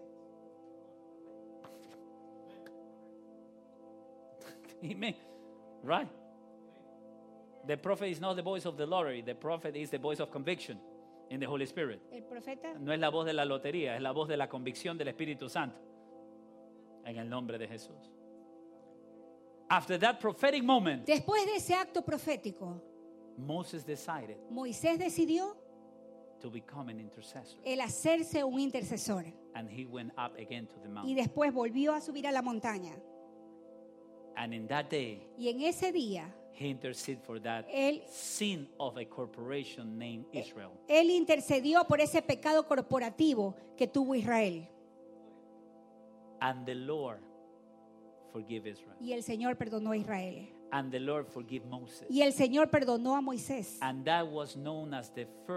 Amen. Right? The prophet is not the voice of the lottery. The prophet is the voice of conviction in the Holy Spirit. El profeta No es la voz de la lotería, es la voz de la convicción del Espíritu Santo. En el nombre de Jesús. After that prophetic moment, Después de ese acto profético, Moses decided Moisés decidió to become an intercessor. el hacerse un intercesor And he went up again to the y mountain. después volvió a subir a la montaña. And in that day, Y en ese día, he interceded for that él, sin of a corporation named Israel. él intercedió por ese pecado corporativo que tuvo Israel. And the Lord forgive Israel. Y el Señor perdonó a Israel. And the Lord forgive Moses. Y el Señor perdonó a Moisés. And that was known as the first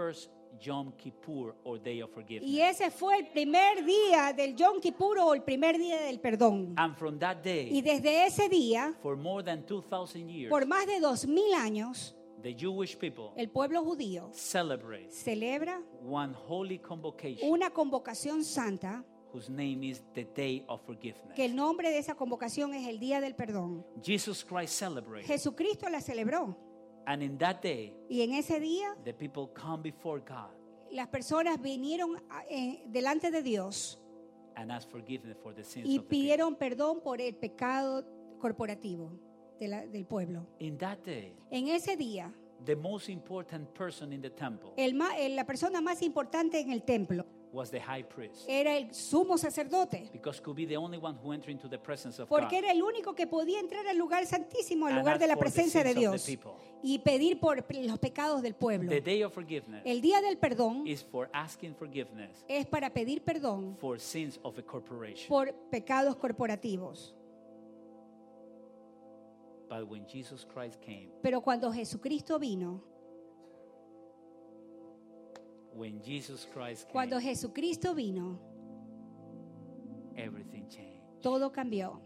Yom Kippur or Day of Forgiveness. Y ese fue el primer día del Yom Kippur o el primer día del perdón. And from that day, Y desde ese día, for more than two thousand years, por más de dos mil años, the Jewish people el pueblo judío celebrate celebra one holy convocation una convocación santa, whose name is the Day of Forgiveness. que el nombre de esa convocación es el Día del Perdón. Jesus Christ celebrated. Jesucristo la celebró. And in that day, Y en ese día, the people come before God las personas vinieron a- eh, delante de Dios and ask forgiveness for the sins y of the people. pidieron perdón por el pecado corporativo de la- del pueblo. In that day, En ese día, the most important person in the temple el ma- el- la persona más importante en el templo was the high priest, era el sumo sacerdote, because could be the only one who entered into the presence of porque God era el único que podía entrar al lugar santísimo, al and lugar ask de la for the presencia de sins of the Dios, people. y pedir por los pecados del pueblo. The Day of Forgiveness El día del perdón is for asking forgiveness es para pedir perdón for sins of a corporation. por pecados corporativos. But when Jesus Christ came, Pero cuando Jesucristo vino, when Jesus Christ came, cuando Jesucristo vino, everything changed. todo cambió.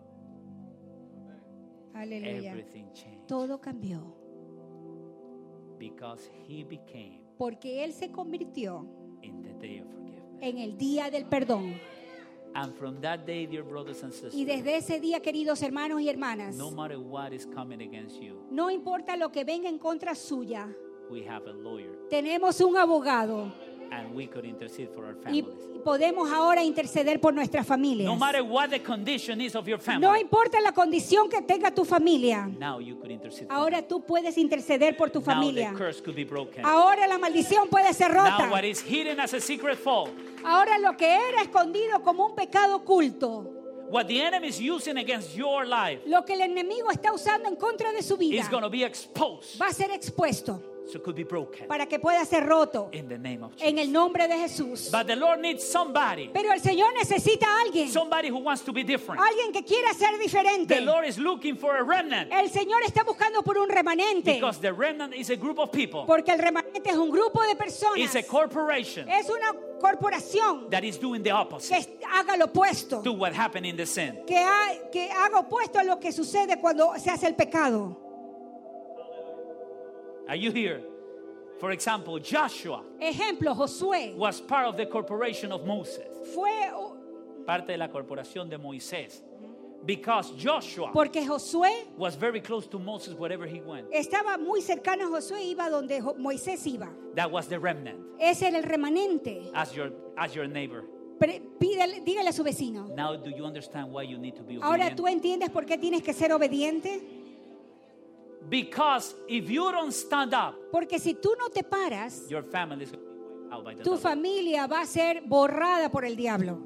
Aleluya. Everything changed. Todo cambió. Because he became Porque Él se convirtió in the Day of Forgiveness. en el día del perdón. And from that day, dear brothers and sisters, Y desde ese día, queridos hermanos y hermanas, no matter what is coming against you, no importa lo que venga en contra suya, we have a lawyer tenemos un abogado and we could intercede for our y families. podemos ahora interceder por nuestras familias. No matter what the condition is of your family, No importa la condición que tenga tu familia, now you could intercede for ahora them. tú puedes interceder por tu Now familia. the curse could be broken. Ahora la maldición puede ser Now rota. what is hidden as a secret fault, Ahora lo que era escondido como un pecado oculto, what the enemy is using against your life, lo que el enemigo está usando en contra de su vida, is going to be exposed, va a ser expuesto so it could be broken para que pueda ser roto in the name of en el Jesus. nombre de Jesús. But the Lord needs somebody, Pero el Señor necesita a alguien, somebody who wants to be different. alguien que quiera ser diferente. The Lord is looking for a remnant, El Señor está buscando por un remanente, because the remnant is a group of people, porque el remanente es un grupo de it's personas, a corporation es una corporación that is doing the que opposite es- haga lo opuesto, to what happened in the sin. que, ha- que haga opuesto a lo que sucede cuando se hace el pecado. Are you here? For example, Joshua Ejemplo, Josué was part of the corporation of Moses, fue parte de la corporación de Moisés, because Joshua porque Josué was very close to Moses wherever he went. estaba muy cercano a Josué, iba donde Jo- Moisés iba. That was the remnant. Ese era el remanente. As your as your neighbor. Pre- pídele- dígale a su vecino. Now, do you understand why you need to be Ahora obedient? tú entiendes por qué tienes que ser obediente. Because if you don't stand up, Porque si tú no te paras, your family is going to be wiped out by the tu devil. familia va a ser borrada por el diablo.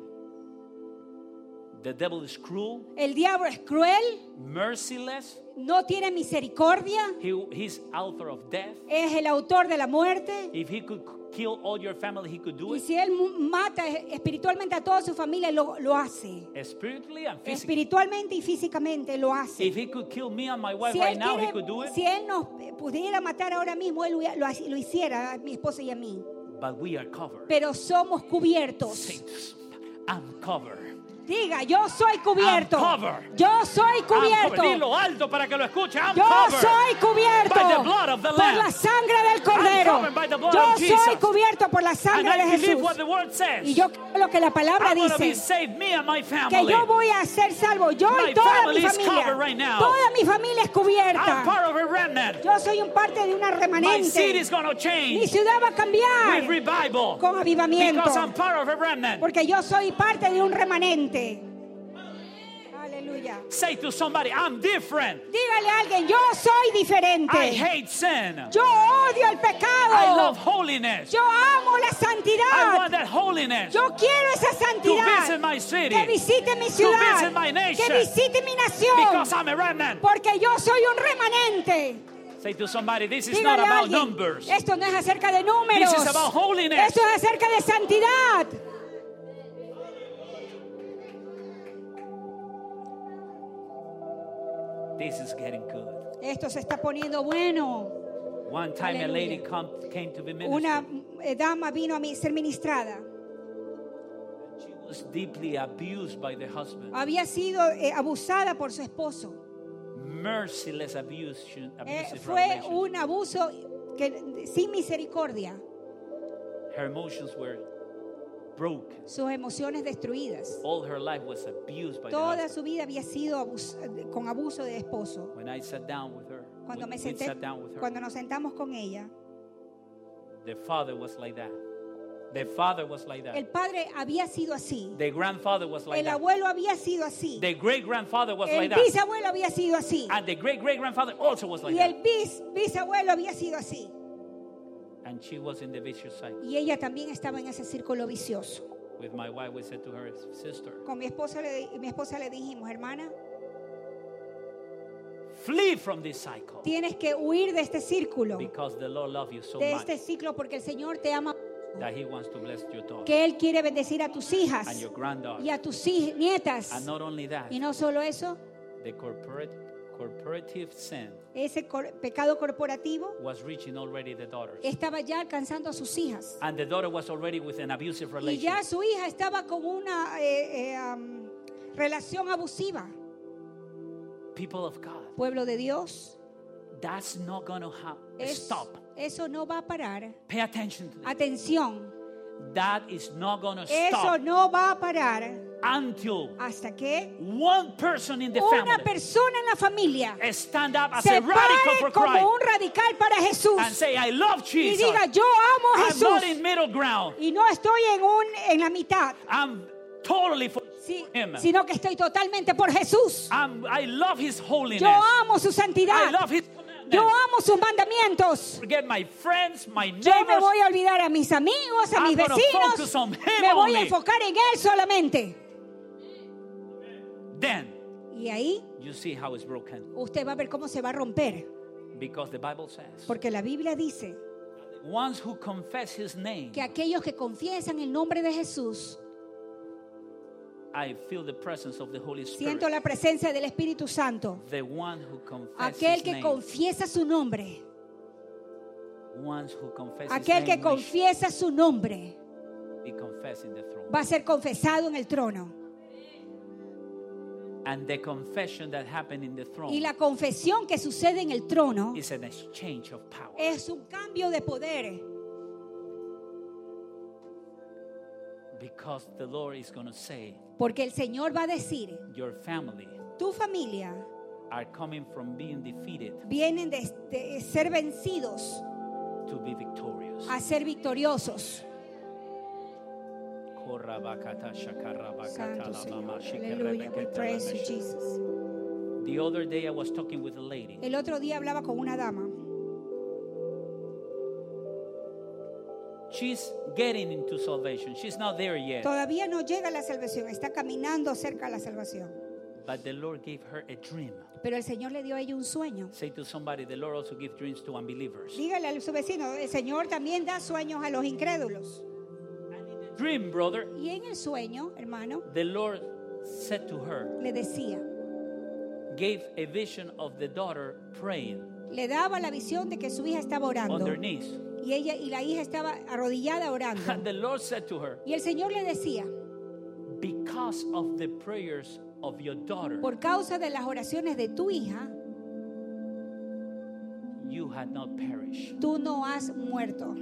The devil is cruel, El diablo es cruel, merciless. no tiene misericordia, He, he's author of death. es el autor de la muerte. If he could kill all your family, he could do Y it. si él mu- mata espiritualmente a toda su familia, lo, lo hace. Spiritually and physically. Espiritualmente y físicamente lo hace. If he could kill me and my wife Si right él, now, he quiere- could do it. si él nos pudiera matar ahora mismo, él lo, lo- lo hiciera a mi esposa y a mí. But we are covered. Pero somos cubiertos. Say to somebody, I'm covered. Diga, yo soy cubierto. I'm covered. Yo soy I'm covered. cubierto. Dilo alto para que lo escuche. I'm Yo covered. soy cubierto by the blood of the por Lamb. la sangre del Cordero. I'm covered by the blood Yo of soy Jesus. cubierto por la And sangre de I believe Jesús. what the word says. Y yo creo lo que la palabra I'm going to be dice, saved, me and my que family. yo voy a ser salvo. Yo My y toda family mi is covered familia. right now. Toda mi familia es I'm cubierta. part of a remnant. Yo soy un parte de una My city remanente. is going to Mi change ciudad va a with cambiar revival. con avivamiento. Because I'm part of a remnant. Porque yo soy parte de un remanente. Aleluya. Say to somebody, I'm different. Dígale a alguien, yo soy diferente. I hate sin. Yo odio el pecado. I love holiness. Yo amo la I santidad. want that holiness Yo quiero esa to santidad. visit my city. Que visite mi To ciudad. visit my nation. Que visite mi nación. Because I'm a remnant. Porque yo soy un remanente. Say to somebody, this is Dígale not a about alguien, numbers. esto no es acerca de números. This is about holiness. Esto es acerca de santidad. This is getting good. Esto se está poniendo bueno. One time a lady Aleluya. come, came to be Una ministered. eh, dama vino a mi- ser ministrada. She was deeply abused by the husband. Había sido eh, abusada por su esposo. Merciless abuse, Eh, abusive fue relationship. un abuso que, sin misericordia. Her emotions were broken. Sus emociones destruidas. All her life was abused by the Toda husband. su vida había sido abus- con abuso de esposo. When I sat down with her, Cuando, we, me we senté, sat down with her, cuando nos sentamos con ella, the father was like that. The father was like that. el padre había sido así. The grandfather was like El that. abuelo había sido así. The great grandfather was El like that. bisabuelo había sido así. And the great great grandfather also was like Y that. el bis, bisabuelo había sido así. And she was in the vicious cycle. Y ella también estaba en ese círculo vicioso. With my wife, we said to her, sister, Con mi esposa le, mi esposa le dijimos, hermana, flee from this cycle. tienes que huir de este círculo, Because the Lord loves you so de much este ciclo, porque el Señor te ama, that He wants to bless your daughter que Él quiere bendecir a tus hijas and your granddaughter. y a tus hij- nietas. And not only that, Y no solo eso, the corporate, corporative sin ese cor- pecado corporativo was reaching already the daughters. estaba ya alcanzando a sus hijas. And the daughter was already with an abusive Y ya relationship. su hija estaba con una eh, eh, um, relación abusiva. People of God, Pueblo de Dios, that's not going to happen. es- Stop. eso no va a parar. Pay attention to this. Atención, That is not going to eso stop no va a parar until hasta que one person in the una family persona en la familia stand up as se a radical for pare como Christ un radical para Jesús and say, I love y Jesus. diga, yo amo a I'm not in Jesús middle ground. y no estoy en, un, en la mitad, I'm totally for sí, Him. sino que estoy totalmente por Jesús. I'm, I love His holiness. Yo amo su I santidad. love His Yo commandments. amo sus mandamientos. Forget my friends, my Yo me neighbors. voy a olvidar a mis amigos, a I'm mis gonna focus vecinos. on him Me voy a only. enfocar en Él solamente. Then Y ahí you see how it's broken. usted va a ver cómo se va a romper. Because the Bible says, Porque la Biblia dice ones who confess His name, que aquellos que confiesan el nombre de Jesús, I feel the presence of the Holy Spirit. siento la presencia del Espíritu Santo. The one who confesses Aquel His que name. confiesa su nombre, Ones who confess His aquel que name will confiesa su nombre, be confessed in the throne. va a ser confesado en el trono. And the confession that happened in the throne Y la confesión que sucede en el trono is an exchange of power. es un cambio de poder. Because the Lord is going to say, Porque el Señor va a decir, your family tu familia are coming from being defeated vienen de, de ser vencidos to be victorious. a ser victoriosos. Santo Señor. Aleluya. We praise you, Jesus. The other day I was talking with a lady. El otro día hablaba con una dama. She's getting into salvation. She's not there yet. Todavía no llega a la salvación, está caminando cerca a la salvación. But the Lord gave her a dream. Pero el Señor le dio a ella un sueño. Say to somebody, the Lord also gives dreams to unbelievers. Dígale a su vecino, el Señor también da sueños a los incrédulos. Dream, brother. Y en el sueño, hermano, The Lord said to her, le decía, gave a vision of the daughter praying le daba la visión de que su hija estaba on orando. their knees. Y ella y la hija estaba arrodillada orando. And the Lord said to her, Y el Señor le decía, because of the prayers of your daughter, por causa de las oraciones de tu hija, you had not perished. tú no has muerto.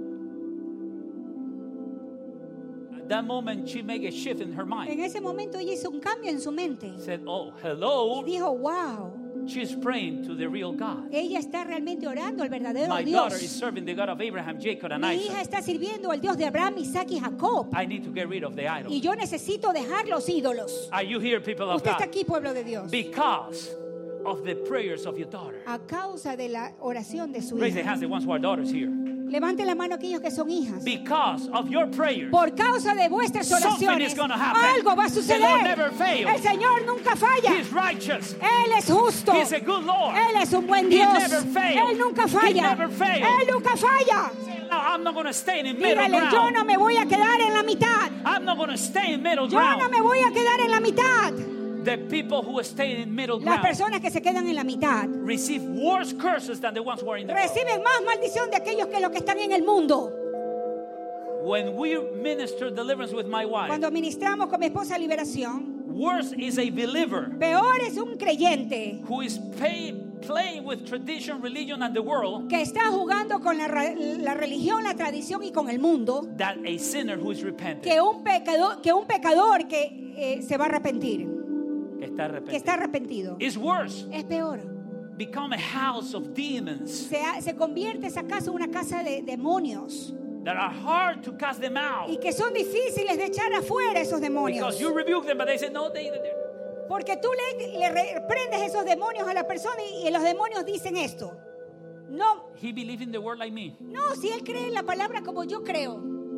At that moment, she made a shift in her mind. En ese momento ella hizo un cambio en su mente. Said, oh, Y hello. dijo, wow, She's praying to the real God. ella está realmente orando al verdadero My daughter is Dios. serving the God of Abraham, Jacob, and Mi hija Isaac. está sirviendo al Dios de Abraham, Isaac y Jacob. I need to get rid of the idol. Y yo necesito dejar los ídolos. Are you here, people of Usted está God? aquí, pueblo de Dios. Because of the prayers of your daughter. A causa de la oración de su Raise the hija. hands, the ones who are daughters here. Levante la mano aquellos que son hijas. Because of your prayers, Por causa de vuestras something oraciones, is going to happen. algo va a The Lord never suceder. fails. El Señor nunca falla. He's righteous. Él es justo. He's a good Lord. Él es un buen He Dios. never fails. Él nunca He falla. never fails. Él nunca falla. No, I'm not going to stay in middle Dígale, yo ground. no me voy a quedar en la mitad. I'm not going to stay in middle Yo no ground. me voy a quedar en la mitad. The The people who stay in middle las ground personas que se quedan en la mitad, receive worse curses than the ones who are in the world. reciben más maldición de aquellos que los que están en el mundo. When we minister deliverance with my wife, Cuando ministramos con mi esposa liberación, worse is a believer peor es un creyente who is pay, playing with tradition, religion, and the world que está jugando con la, ra- la religión, la tradición y con el mundo, than a sinner who is repentant. que un pecador que, un pecador que eh, se va a arrepentir, Que está que arrepentido. está arrepentido. It's worse. Es peor. Become a house of demons Se, ha- se convierte esa casa en una casa de demonios that are hard to cast them out. y que son difíciles de echar afuera esos demonios. Because you rebuke them, but they say, no, they, they, Porque tú le, le reprendes esos demonios a la persona y, y los demonios dicen esto. No, he believes in the word like me. no, si él cree en la palabra como yo creo.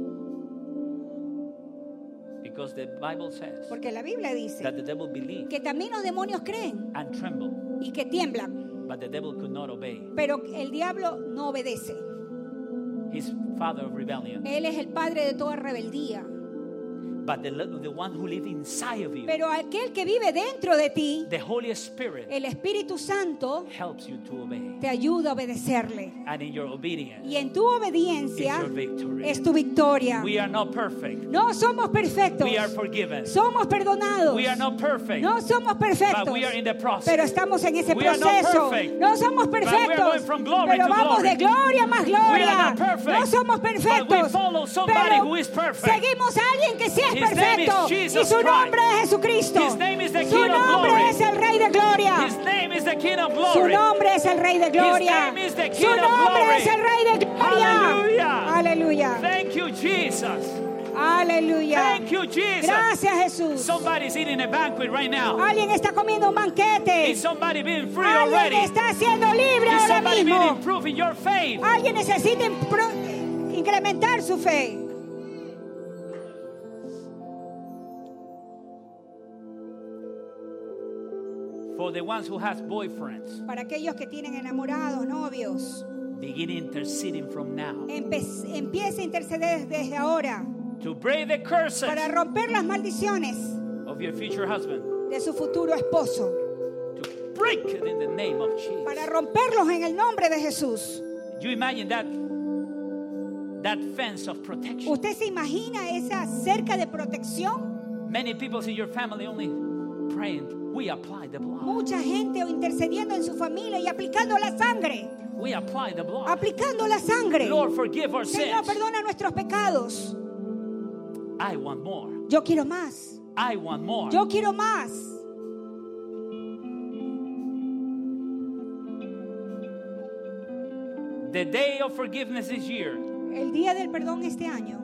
Because the Bible says Porque la Biblia dice that the devil believes que también los demonios creen and tremble, y que tiemblan, but the devil could not obey. pero el diablo no obedece. He's father of rebellion. Él es el padre de toda rebeldía. But the, the one who lives inside of you, Pero aquel que vive dentro de ti, the Holy Spirit, el Espíritu Santo, helps you to obey. te ayuda a obedecerle. And in your obedience Y en tu obediencia is your victory. es tu victoria. We are not perfect. No somos perfectos. We are forgiven. Somos perdonados. We are not perfect. No somos perfectos. But we are in the process. Pero estamos en ese We are not proceso. perfect. No somos But we are perfectos. going from glory Pero to vamos glory. de gloria a más We are gloria. not perfect. No somos But we perfectos. follow somebody Pero who is perfect. seguimos a alguien que sí es His name is perfecto. Y Jesus su nombre Christ. es Jesucristo. His name is the Su King of nombre glory. es el Rey de Gloria. His name is the King of Su glory. nombre es el Rey de Gloria. name is the Su King of nombre glory. es el Rey de Gloria. Hallelujah. Aleluya. Thank you, Jesus. Aleluya. Thank you, Jesus. Gracias, Jesús. Somebody's eating a banquet right now. Alguien está comiendo un banquete. Is somebody being free Alguien already? está siendo libre Is ahora somebody being mismo. improving your faith? Alguien necesita impro- incrementar su fe. For the ones who has boyfriends, Para aquellos que tienen enamorados, novios, begin interceding from now empe- empiece a interceder desde ahora to break the curses para romper las maldiciones of your future husband, de su futuro esposo, to break it in the name of Jesus. para romperlos en el nombre de Jesús. You imagine that that fence of protection. ¿Usted se imagina esa cerca de protección? Many people in your family only praying. We apply the blood. Mucha gente intercediendo en su familia y aplicando la sangre. We apply the blood. Aplicando la sangre. Lord, forgive our Señor, sins. perdona nuestros pecados. I want more. Yo quiero más. I want more. Yo quiero más. The day of forgiveness this year El día del perdón este año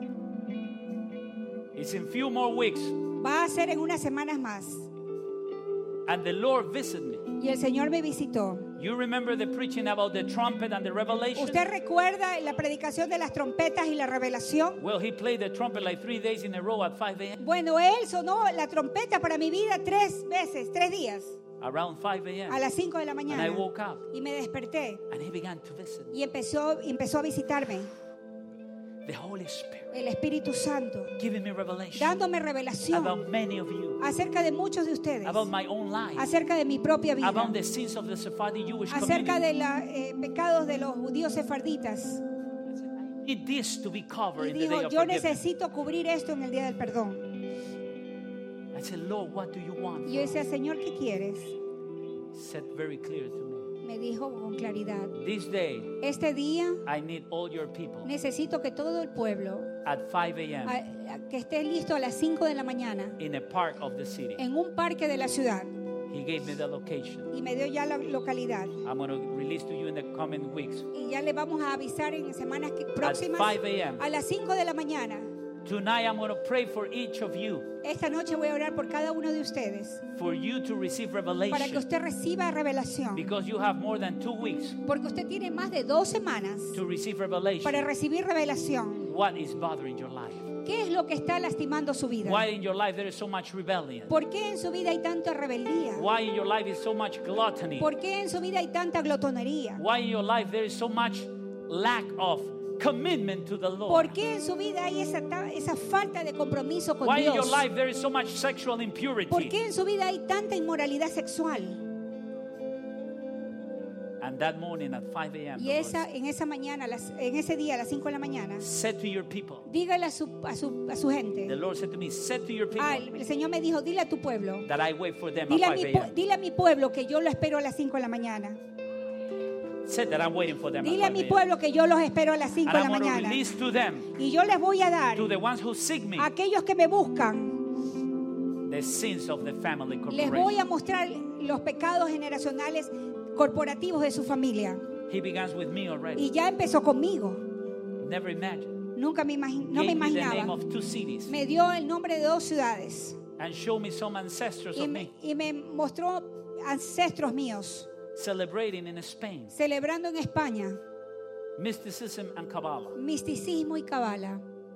is in few more weeks, va a ser en unas semanas más. and the Lord visited me. Y el Señor me visitó. You remember the preaching about the trumpet and the revelation? ¿Usted recuerda la predicación de las trompetas y la revelación? Well, he played the trumpet like three days in a row at five a.m. Bueno, él sonó la trompeta para mi vida tres veces, tres días, Around five a a.m. las cinco de la And mañana. I woke up, Y me desperté and he began to visit me. y empezó, empezó a visitarme The Holy Spirit el Espíritu Santo, giving me revelation dándome revelación about many of you, acerca de muchos de ustedes, about my own life, acerca de mi propia vida, about the sins of the Sephardi Jewish acerca community. de los eh, pecados de los judíos sefarditas. I need this to be covered Y in the day dijo, of yo forgiveness. necesito cubrir esto en el día del perdón. I said, Lord, what do you want? Y yo decía, Señor, ¿qué quieres? He said very clear to me. Me dijo con claridad, This day, este día I need all your people necesito que todo el pueblo at five a.m. a- a- que esté listo a las cinco de la mañana in a park of the city. en un parque de la ciudad. He gave me the location. Y me dio ya la localidad. I'm going to release to you in the coming weeks. Y ya le vamos a avisar en semanas que- At próximas five a.m. a las cinco de la mañana. Tonight, I'm going to pray for each of you, Esta noche voy a orar por cada uno de ustedes for you to receive para que revelation, usted reciba revelación. because you have more than two weeks Porque usted tiene más de dos semanas to receive para revelation. recibir revelación. What is bothering your life? ¿Qué es lo que está lastimando su vida? Why in your life there is so much rebellion? ¿Por qué en su vida hay tanta rebeldía? Why in your life is so much gluttony? ¿Por qué en su vida hay tanta glotonería? Why in your life there is so much lack of commitment to the ¿Por Lord? qué en su vida hay esa, ta- esa falta de compromiso con Why in your Dios? life there is so much sexual ¿Por impurity? qué en su vida hay tanta inmoralidad sexual? And that morning at five a.m. Y the esa, Lord en esa mañana, a las- en ese día a las cinco de la mañana, said to your people, dígale a su, a su, a su the gente. Lord said to me, said to your people Ah, el, el Señor me dijo, dile a tu pueblo. that I wait for them Dile a, at mi, five pu- a.m. dile a mi pueblo que yo lo espero a las cinco de la mañana. Said that I'm waiting for them Dile a at mi five a.m. pueblo que yo los espero a las cinco And de I'm la going to mañana. release to them, Y yo les voy a dar to the ones who seek me, a aquellos que me buscan, the sins of the family les voy a corporation. mostrar los pecados generacionales corporativos de su familia. He begins with me already. Y ya empezó conmigo. Never imagined. Nunca me imagi- no me Gave me the name imaginaba. of two cities Me dio el nombre de dos ciudades and showed me some ancestors y of me, me y me mostró ancestros míos celebrating in Spain celebrando en España mysticism and Kabbalah. misticismo y cabala.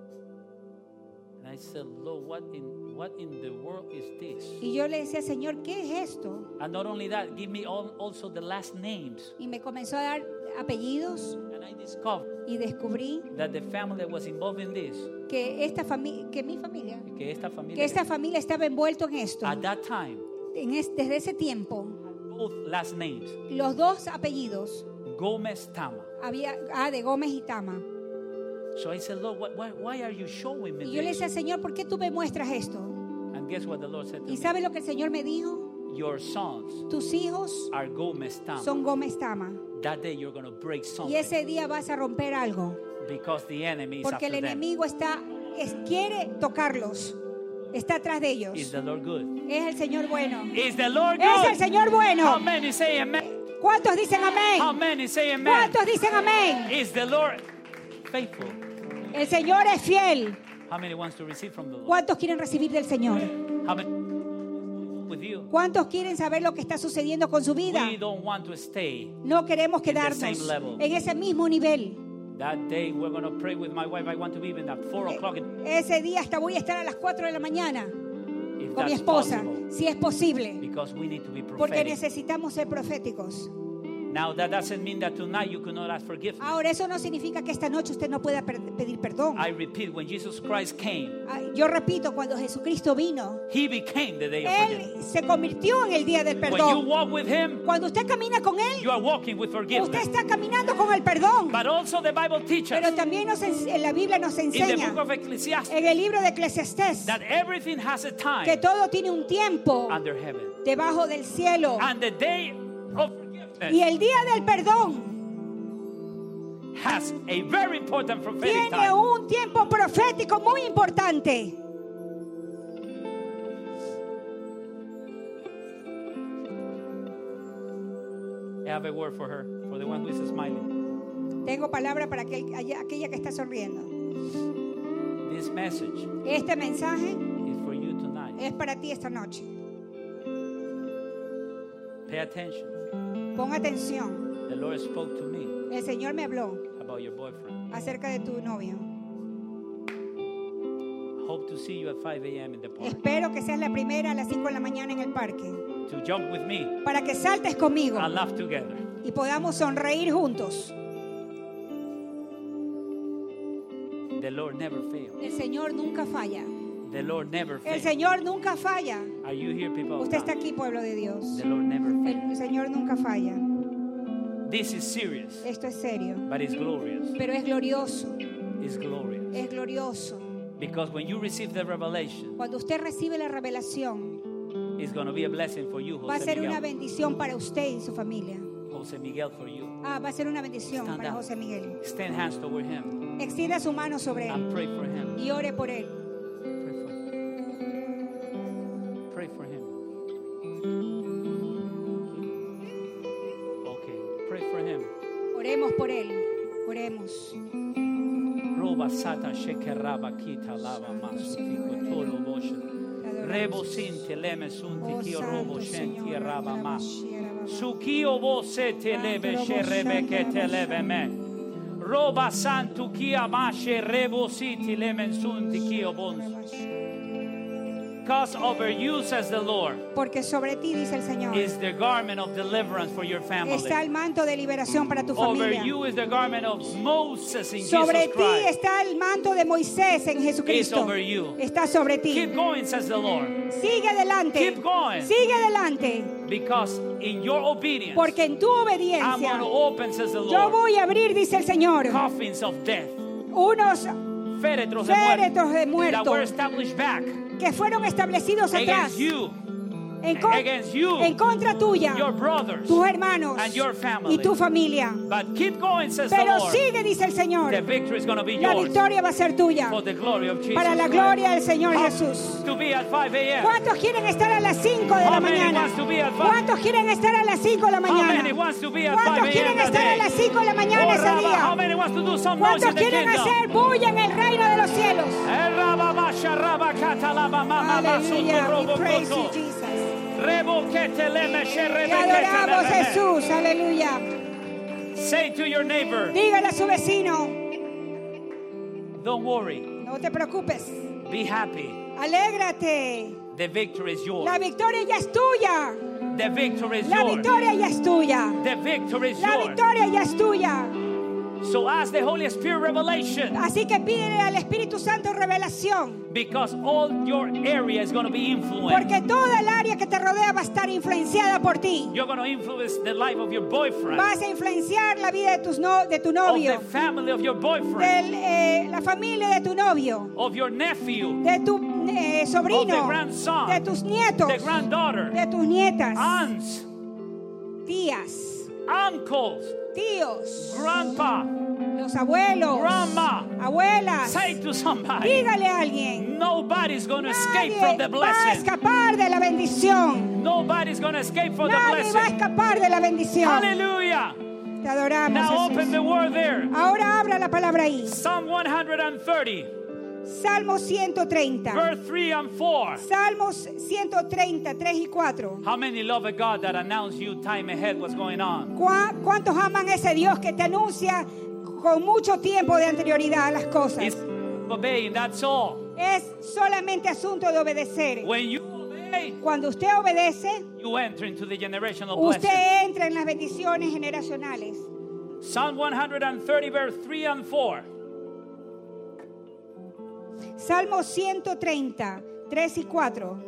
And I said, Lord, what in what in the world is this? Y yo le decía, Señor, ¿qué es esto? And not only that, give me all, also the last names. Y me comenzó a dar apellidos And I discovered y descubrí that the family that was involved in this, que esta familia, que mi familia, que esta familia, que esta familia estaba envuelto en esto. at that time, En es- desde ese tiempo, both last names, los dos apellidos Gomez Tama. había ah, de Gómez y Tama. So I said, Lord, what, why, why are you showing me Y yo le this? decía, Señor, ¿por qué tú me muestras esto? And guess what the Lord said to ¿Y me? sabes lo que el Señor me dijo? Your sons Tus hijos are Gomez Tama. son Gómez Tama. That day you're going to break Y something ese día vas a romper algo. because the enemy is Porque after el them. enemigo está, es- quiere tocarlos. Está atrás de Is ellos. the Lord good? Es el Señor bueno. Is the Lord Es el good? Señor bueno. How many say amen? ¿Cuántos dicen How amén? many say amen? ¿Cuántos dicen amén? Is the Lord faithful? El Señor es fiel. How many wants to receive from the Lord? ¿Cuántos quieren recibir del Señor? How many with you? ¿Cuántos quieren saber lo que está sucediendo con su vida? We don't want to stay. No queremos the quedarnos same level. en ese mismo nivel. That day we're going to pray with my wife. I want to be even at four o'clock Ese día hasta voy a estar a las cuatro de la mañana if con mi that's esposa, possible. si es posible, Because we need to be porque prophetic. necesitamos ser proféticos. Now that doesn't mean that tonight you cannot ask forgiveness. Ahora, eso no significa que esta noche usted no pueda per- pedir perdón. I repeat, when Jesus Christ came, Ah, Yo repito, cuando Jesucristo vino, He became the day of forgiveness. Él se convirtió en el día del When you perdón. walk with Him, Cuando usted camina con Él, you are walking with usted forgiveness. está caminando con el perdón. But also the Bible teaches Pero también nos ens- en la Biblia nos in the enseña, book of Ecclesiastes en el libro de Eclesiastés, that everything has a que time todo tiene un tiempo under heaven. debajo del cielo. And the day of Y forgiveness el día del perdón has a very important prophetic tiene time. un tiempo profético muy importante. I have a word for her, for the one who is smiling. Tengo palabra para aquel- aquella que está sonriendo. This message Este mensaje is for you tonight. es para ti esta noche. Pay attention. Pon atención. The Lord spoke to me El Señor me habló about your boyfriend. acerca de tu novio. Hope to see you at five a.m. in the park. Espero que seas la primera a las cinco de la mañana en el parque, To jump with me para que saltes conmigo and laugh together. y podamos sonreír juntos. The Lord never fails. El Señor nunca falla. The Lord never El fails. Señor nunca falla. Are you here, people? of Usted está God? aquí, pueblo de Dios. The Lord never fails. El Señor nunca falla. This is serious, Esto es serio, but it's glorious. pero es glorioso. It's glorious. Es glorioso. Because when you receive the revelation, Cuando usted recibe la revelación, it's going to be a blessing for you, va a Jose ser una Miguel. bendición para usted y su familia. Jose Miguel for you. Ah, va a ser una bendición Stand para up. José Miguel. Extend hands toward him Extienda su mano sobre and él pray for him. y ore por él. Pray for him. Pray for him. Okay, pray for him. Oremos por él. Oremos. Roba sata shekeraba kita lava masu fiko tolo boshe. Rebo sinti leme sunti Oh, kio Santo robo shenti Señor, raba ma. Rabashia, Sukio vose te leve sherebe ke te leve me. Roba santu kia mashe rebo siti leme sunti kio bons. Because over you, says the Lord, Porque sobre ti, dice el Señor, is the garment of deliverance for your family. está el manto de liberación para tu Over familia. you is the garment of Moses in Sobre Jesus ti Christ. está el manto de Moisés en Jesucristo. over you. Está sobre ti. Keep going, says the Lord. Sigue adelante. Keep going. Sigue adelante. Because in your obedience, Porque en tu I'm obediencia going to open, says the yo Lord, voy a abrir, dice el Señor, coffins of death, unos féretros de féretros de muerte, that were muertos established back que fueron establecidos atrás against you, en, con- against you, en contra tuya, your brothers, tus hermanos and your family. y tu familia. But keep going, says the Pero Lord. sigue, dice el Señor, The victory is going to be la yours victoria va a ser tuya for the glory of Jesus para la Christ. gloria del Señor How Jesús. to be at five a.m. ¿Cuántos quieren estar a las cinco de How la many mañana? wants to be at five? ¿Cuántos quieren estar a las cinco de la How many mañana? wants to be at ¿Cuántos five quieren a.m. that estar a day? las cinco de la mañana Oh, ese Rabba, how día? many wants to do some noise ¿Cuántos in the quieren kingdom? hacer bulla en el reino de los cielos? Eh, Rabba, Basha, Rabba, Kata, Laba, Mama, Masuto, Aleluya, Robo, we praise you, Koto. Jesus. Rebo, Kete, Leme, She, Te Rebe, Kete, adoramos, Leme. Jesús, aleluya. Say to your neighbor, Dígale a su vecino, don't worry, no te preocupes, be happy. alégrate. The victory is yours. La victoria ya es tuya. The victory is La yours. victoria ya es tuya. The victory is La yours. victoria ya es tuya. So ask the Holy Spirit revelation, Así que pídele al Espíritu Santo revelación. because all your area is going to be influenced. Porque toda el área que te rodea va a estar influenciada por ti. You're going to influence the life of your boyfriend, Vas a influenciar la vida de, tus no- de tu of novio, the family of your boyfriend, de eh, la familia de tu novio, of your nephew, de tu eh, of the sobrino, grandson, de tus nietos, the granddaughter, de tus nietas, aunts, tías, uncles, tíos, grandpa, los abuelos, grandma. abuelas. Say to somebody, Dígale a alguien. nobody's going to escape Nadie from the va a blessing. escapar de la bendición. Nobody's going to escape from the Nadie va a blessing. escapar de la bendición. Hallelujah. Te adoramos, Now open Jesús. the word there. Ahora abra la palabra ahí. Psalm one thirty, Salmos ciento treinta. verse three and four. Salmos ciento treinta, tres y cuatro. How many love a God that announced you time ahead what's going on? ¿Cuá- ¿Cuántos aman a ese Dios que te anuncia con mucho tiempo de anterioridad las cosas? It's obeying, that's all. Es solamente asunto de obedecer. When you obey, Cuando usted obedece, you enter into the generational usted blessing. entra en las bendiciones generacionales. Psalm one thirty, verse three and four. Salmo ciento treinta, tres y cuatro.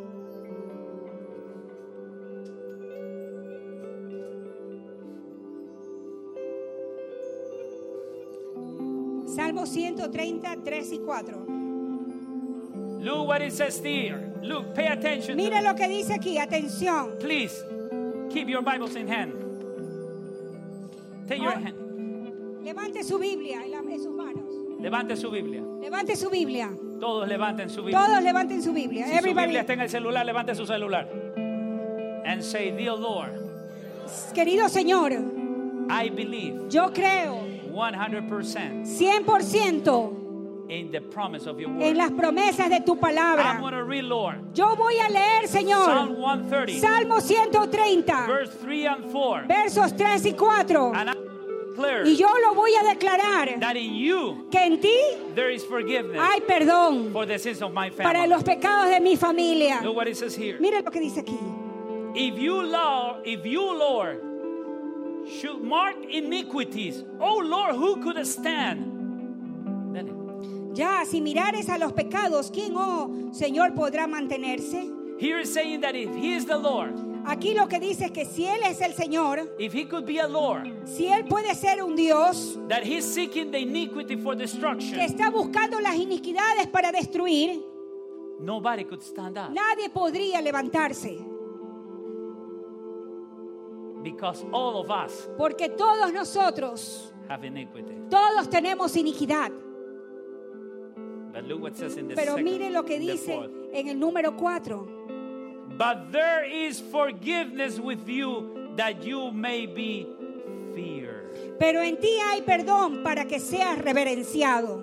Salmo ciento treinta, tres y cuatro. Look what it says here. Look, pay attention. to Mira it. lo que dice aquí, atención. Please, keep your Bibles in hand. Take your Oh. hand. Levante su Biblia en, la- en sus manos. Levante su Biblia. Levante su Biblia. Todos levanten su Biblia. Todos levanten su Biblia. Si su Everybody. Biblia está en el celular, levante su celular. And say, dear Lord, Querido Señor, I believe yo creo one hundred percent cien por ciento in the promise of your word. en las promesas de tu I'm palabra. going to read, Lord, Yo voy a leer, Psalm Señor, one thirty, Salmo ciento treinta, verse three and four. versos tres y cuatro. And I declare Y yo lo voy a declarar that in you que en ti there is forgiveness hay perdón for the sins of my para family. los pecados de mi familia. Look what it says here. Mira lo que dice aquí. If you, Lord, if you, Lord, should mark iniquities, oh Lord, who could stand? Dale. Ya, si mirares a los pecados, ¿quién, oh Señor, podrá mantenerse? Here is saying that if He is the Lord, Aquí lo que dice es que si Él es el Señor, if He could be a Lord, si Él puede ser un Dios that He's seeking the iniquity for que destruction, está buscando las iniquidades para destruir, nobody could stand up. nadie podría levantarse. Because all of us Porque todos nosotros, have iniquity. todos tenemos iniquidad. But look what it says in the Pero second, mire lo que the dice fourth. en el número cuatro. But there is forgiveness with you that you may be feared. Pero en ti hay perdón para que seas reverenciado.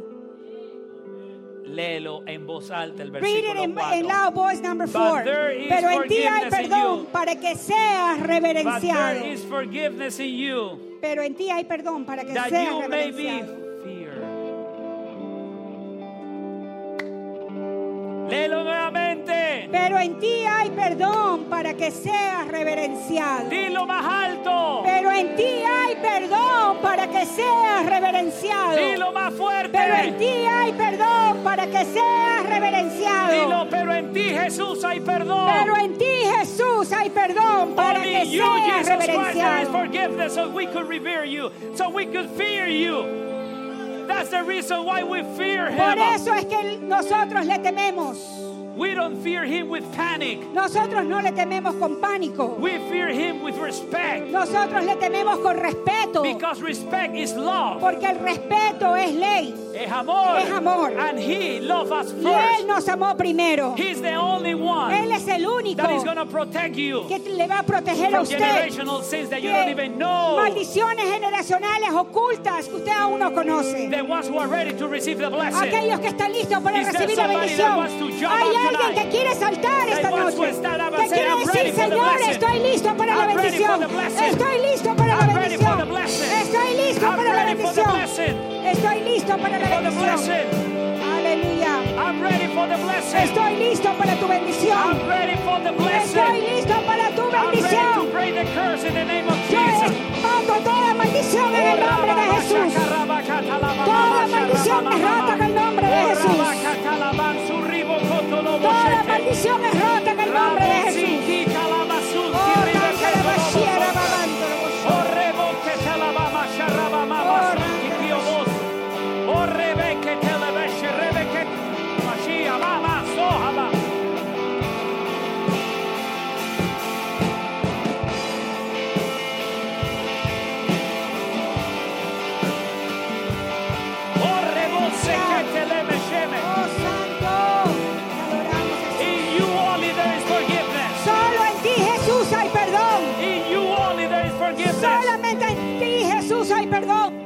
Léelo en voz alta el Read it versículo in, cuatro. in loud voice number four. But there is Pero en ti hay forgiveness in perdón you. para que seas But reverenciado. there is forgiveness in you Pero en ti hay perdón para que that seas you may be reverenciado. feared. Léelo nuevamente. Pero en ti hay perdón para que seas reverenciado. Dilo más alto. Pero en ti hay perdón para que seas reverenciado. Dilo más fuerte. Pero en ti hay perdón para que seas reverenciado. Dilo, pero en ti, Jesús, hay perdón. Pero en ti, Jesús, hay perdón para Only que you, seas Jesus Christ, there is reverenciado. forgiveness, so we could revere you, so we could fear you. That's the reason why we fear Him. Por eso es que nosotros le tememos. We don't fear Him with panic. Nosotros no le tememos con pánico. We fear Him with respect. Nosotros le tememos con respeto. Because respect is love. Porque el respeto es ley. Es amor. Es amor. And He loved us Y Él first. nos amó primero. He's the only one Él es el único that is going to protect you que le va a proteger a from usted generational sins that you de don't even know. maldiciones generacionales ocultas que usted aún no conoce. The ones who are ready to receive the blessing. Aquellos que están listos para Is there recibir la somebody that bendición. wants to jump Hay up alguien tonight? que quiere saltar esta That wants to noche. stand up and Que say, quiere "I'm decir, ready for the Señor, blessing. estoy listo para la I'm ready for bendición. the blessing. Estoy listo para la I'm ready for bendición. the blessing. Estoy listo I'm para la ready for the bendición. blessing. Estoy listo para la For the bendición. blessing. Aleluya. I'm ready for the blessing. Estoy listo para tu bendición. I'm ready for the Estoy blessing. listo para tu I'm ready to bendición. break the curse in the name of Yo Jesus. mato toda maldición en el nombre de Jesús. Toda maldición es rota en el nombre de Jesús. Toda maldición es rota en el nombre de Jesús. Oh, tanta la bashira babando la bashira. Oh, santo. Te adoramos, Jesús. In you only there is forgiveness. Solo en ti, Jesús, hay perdón. In you only there is forgiveness. Solamente en ti, Jesús, hay perdón.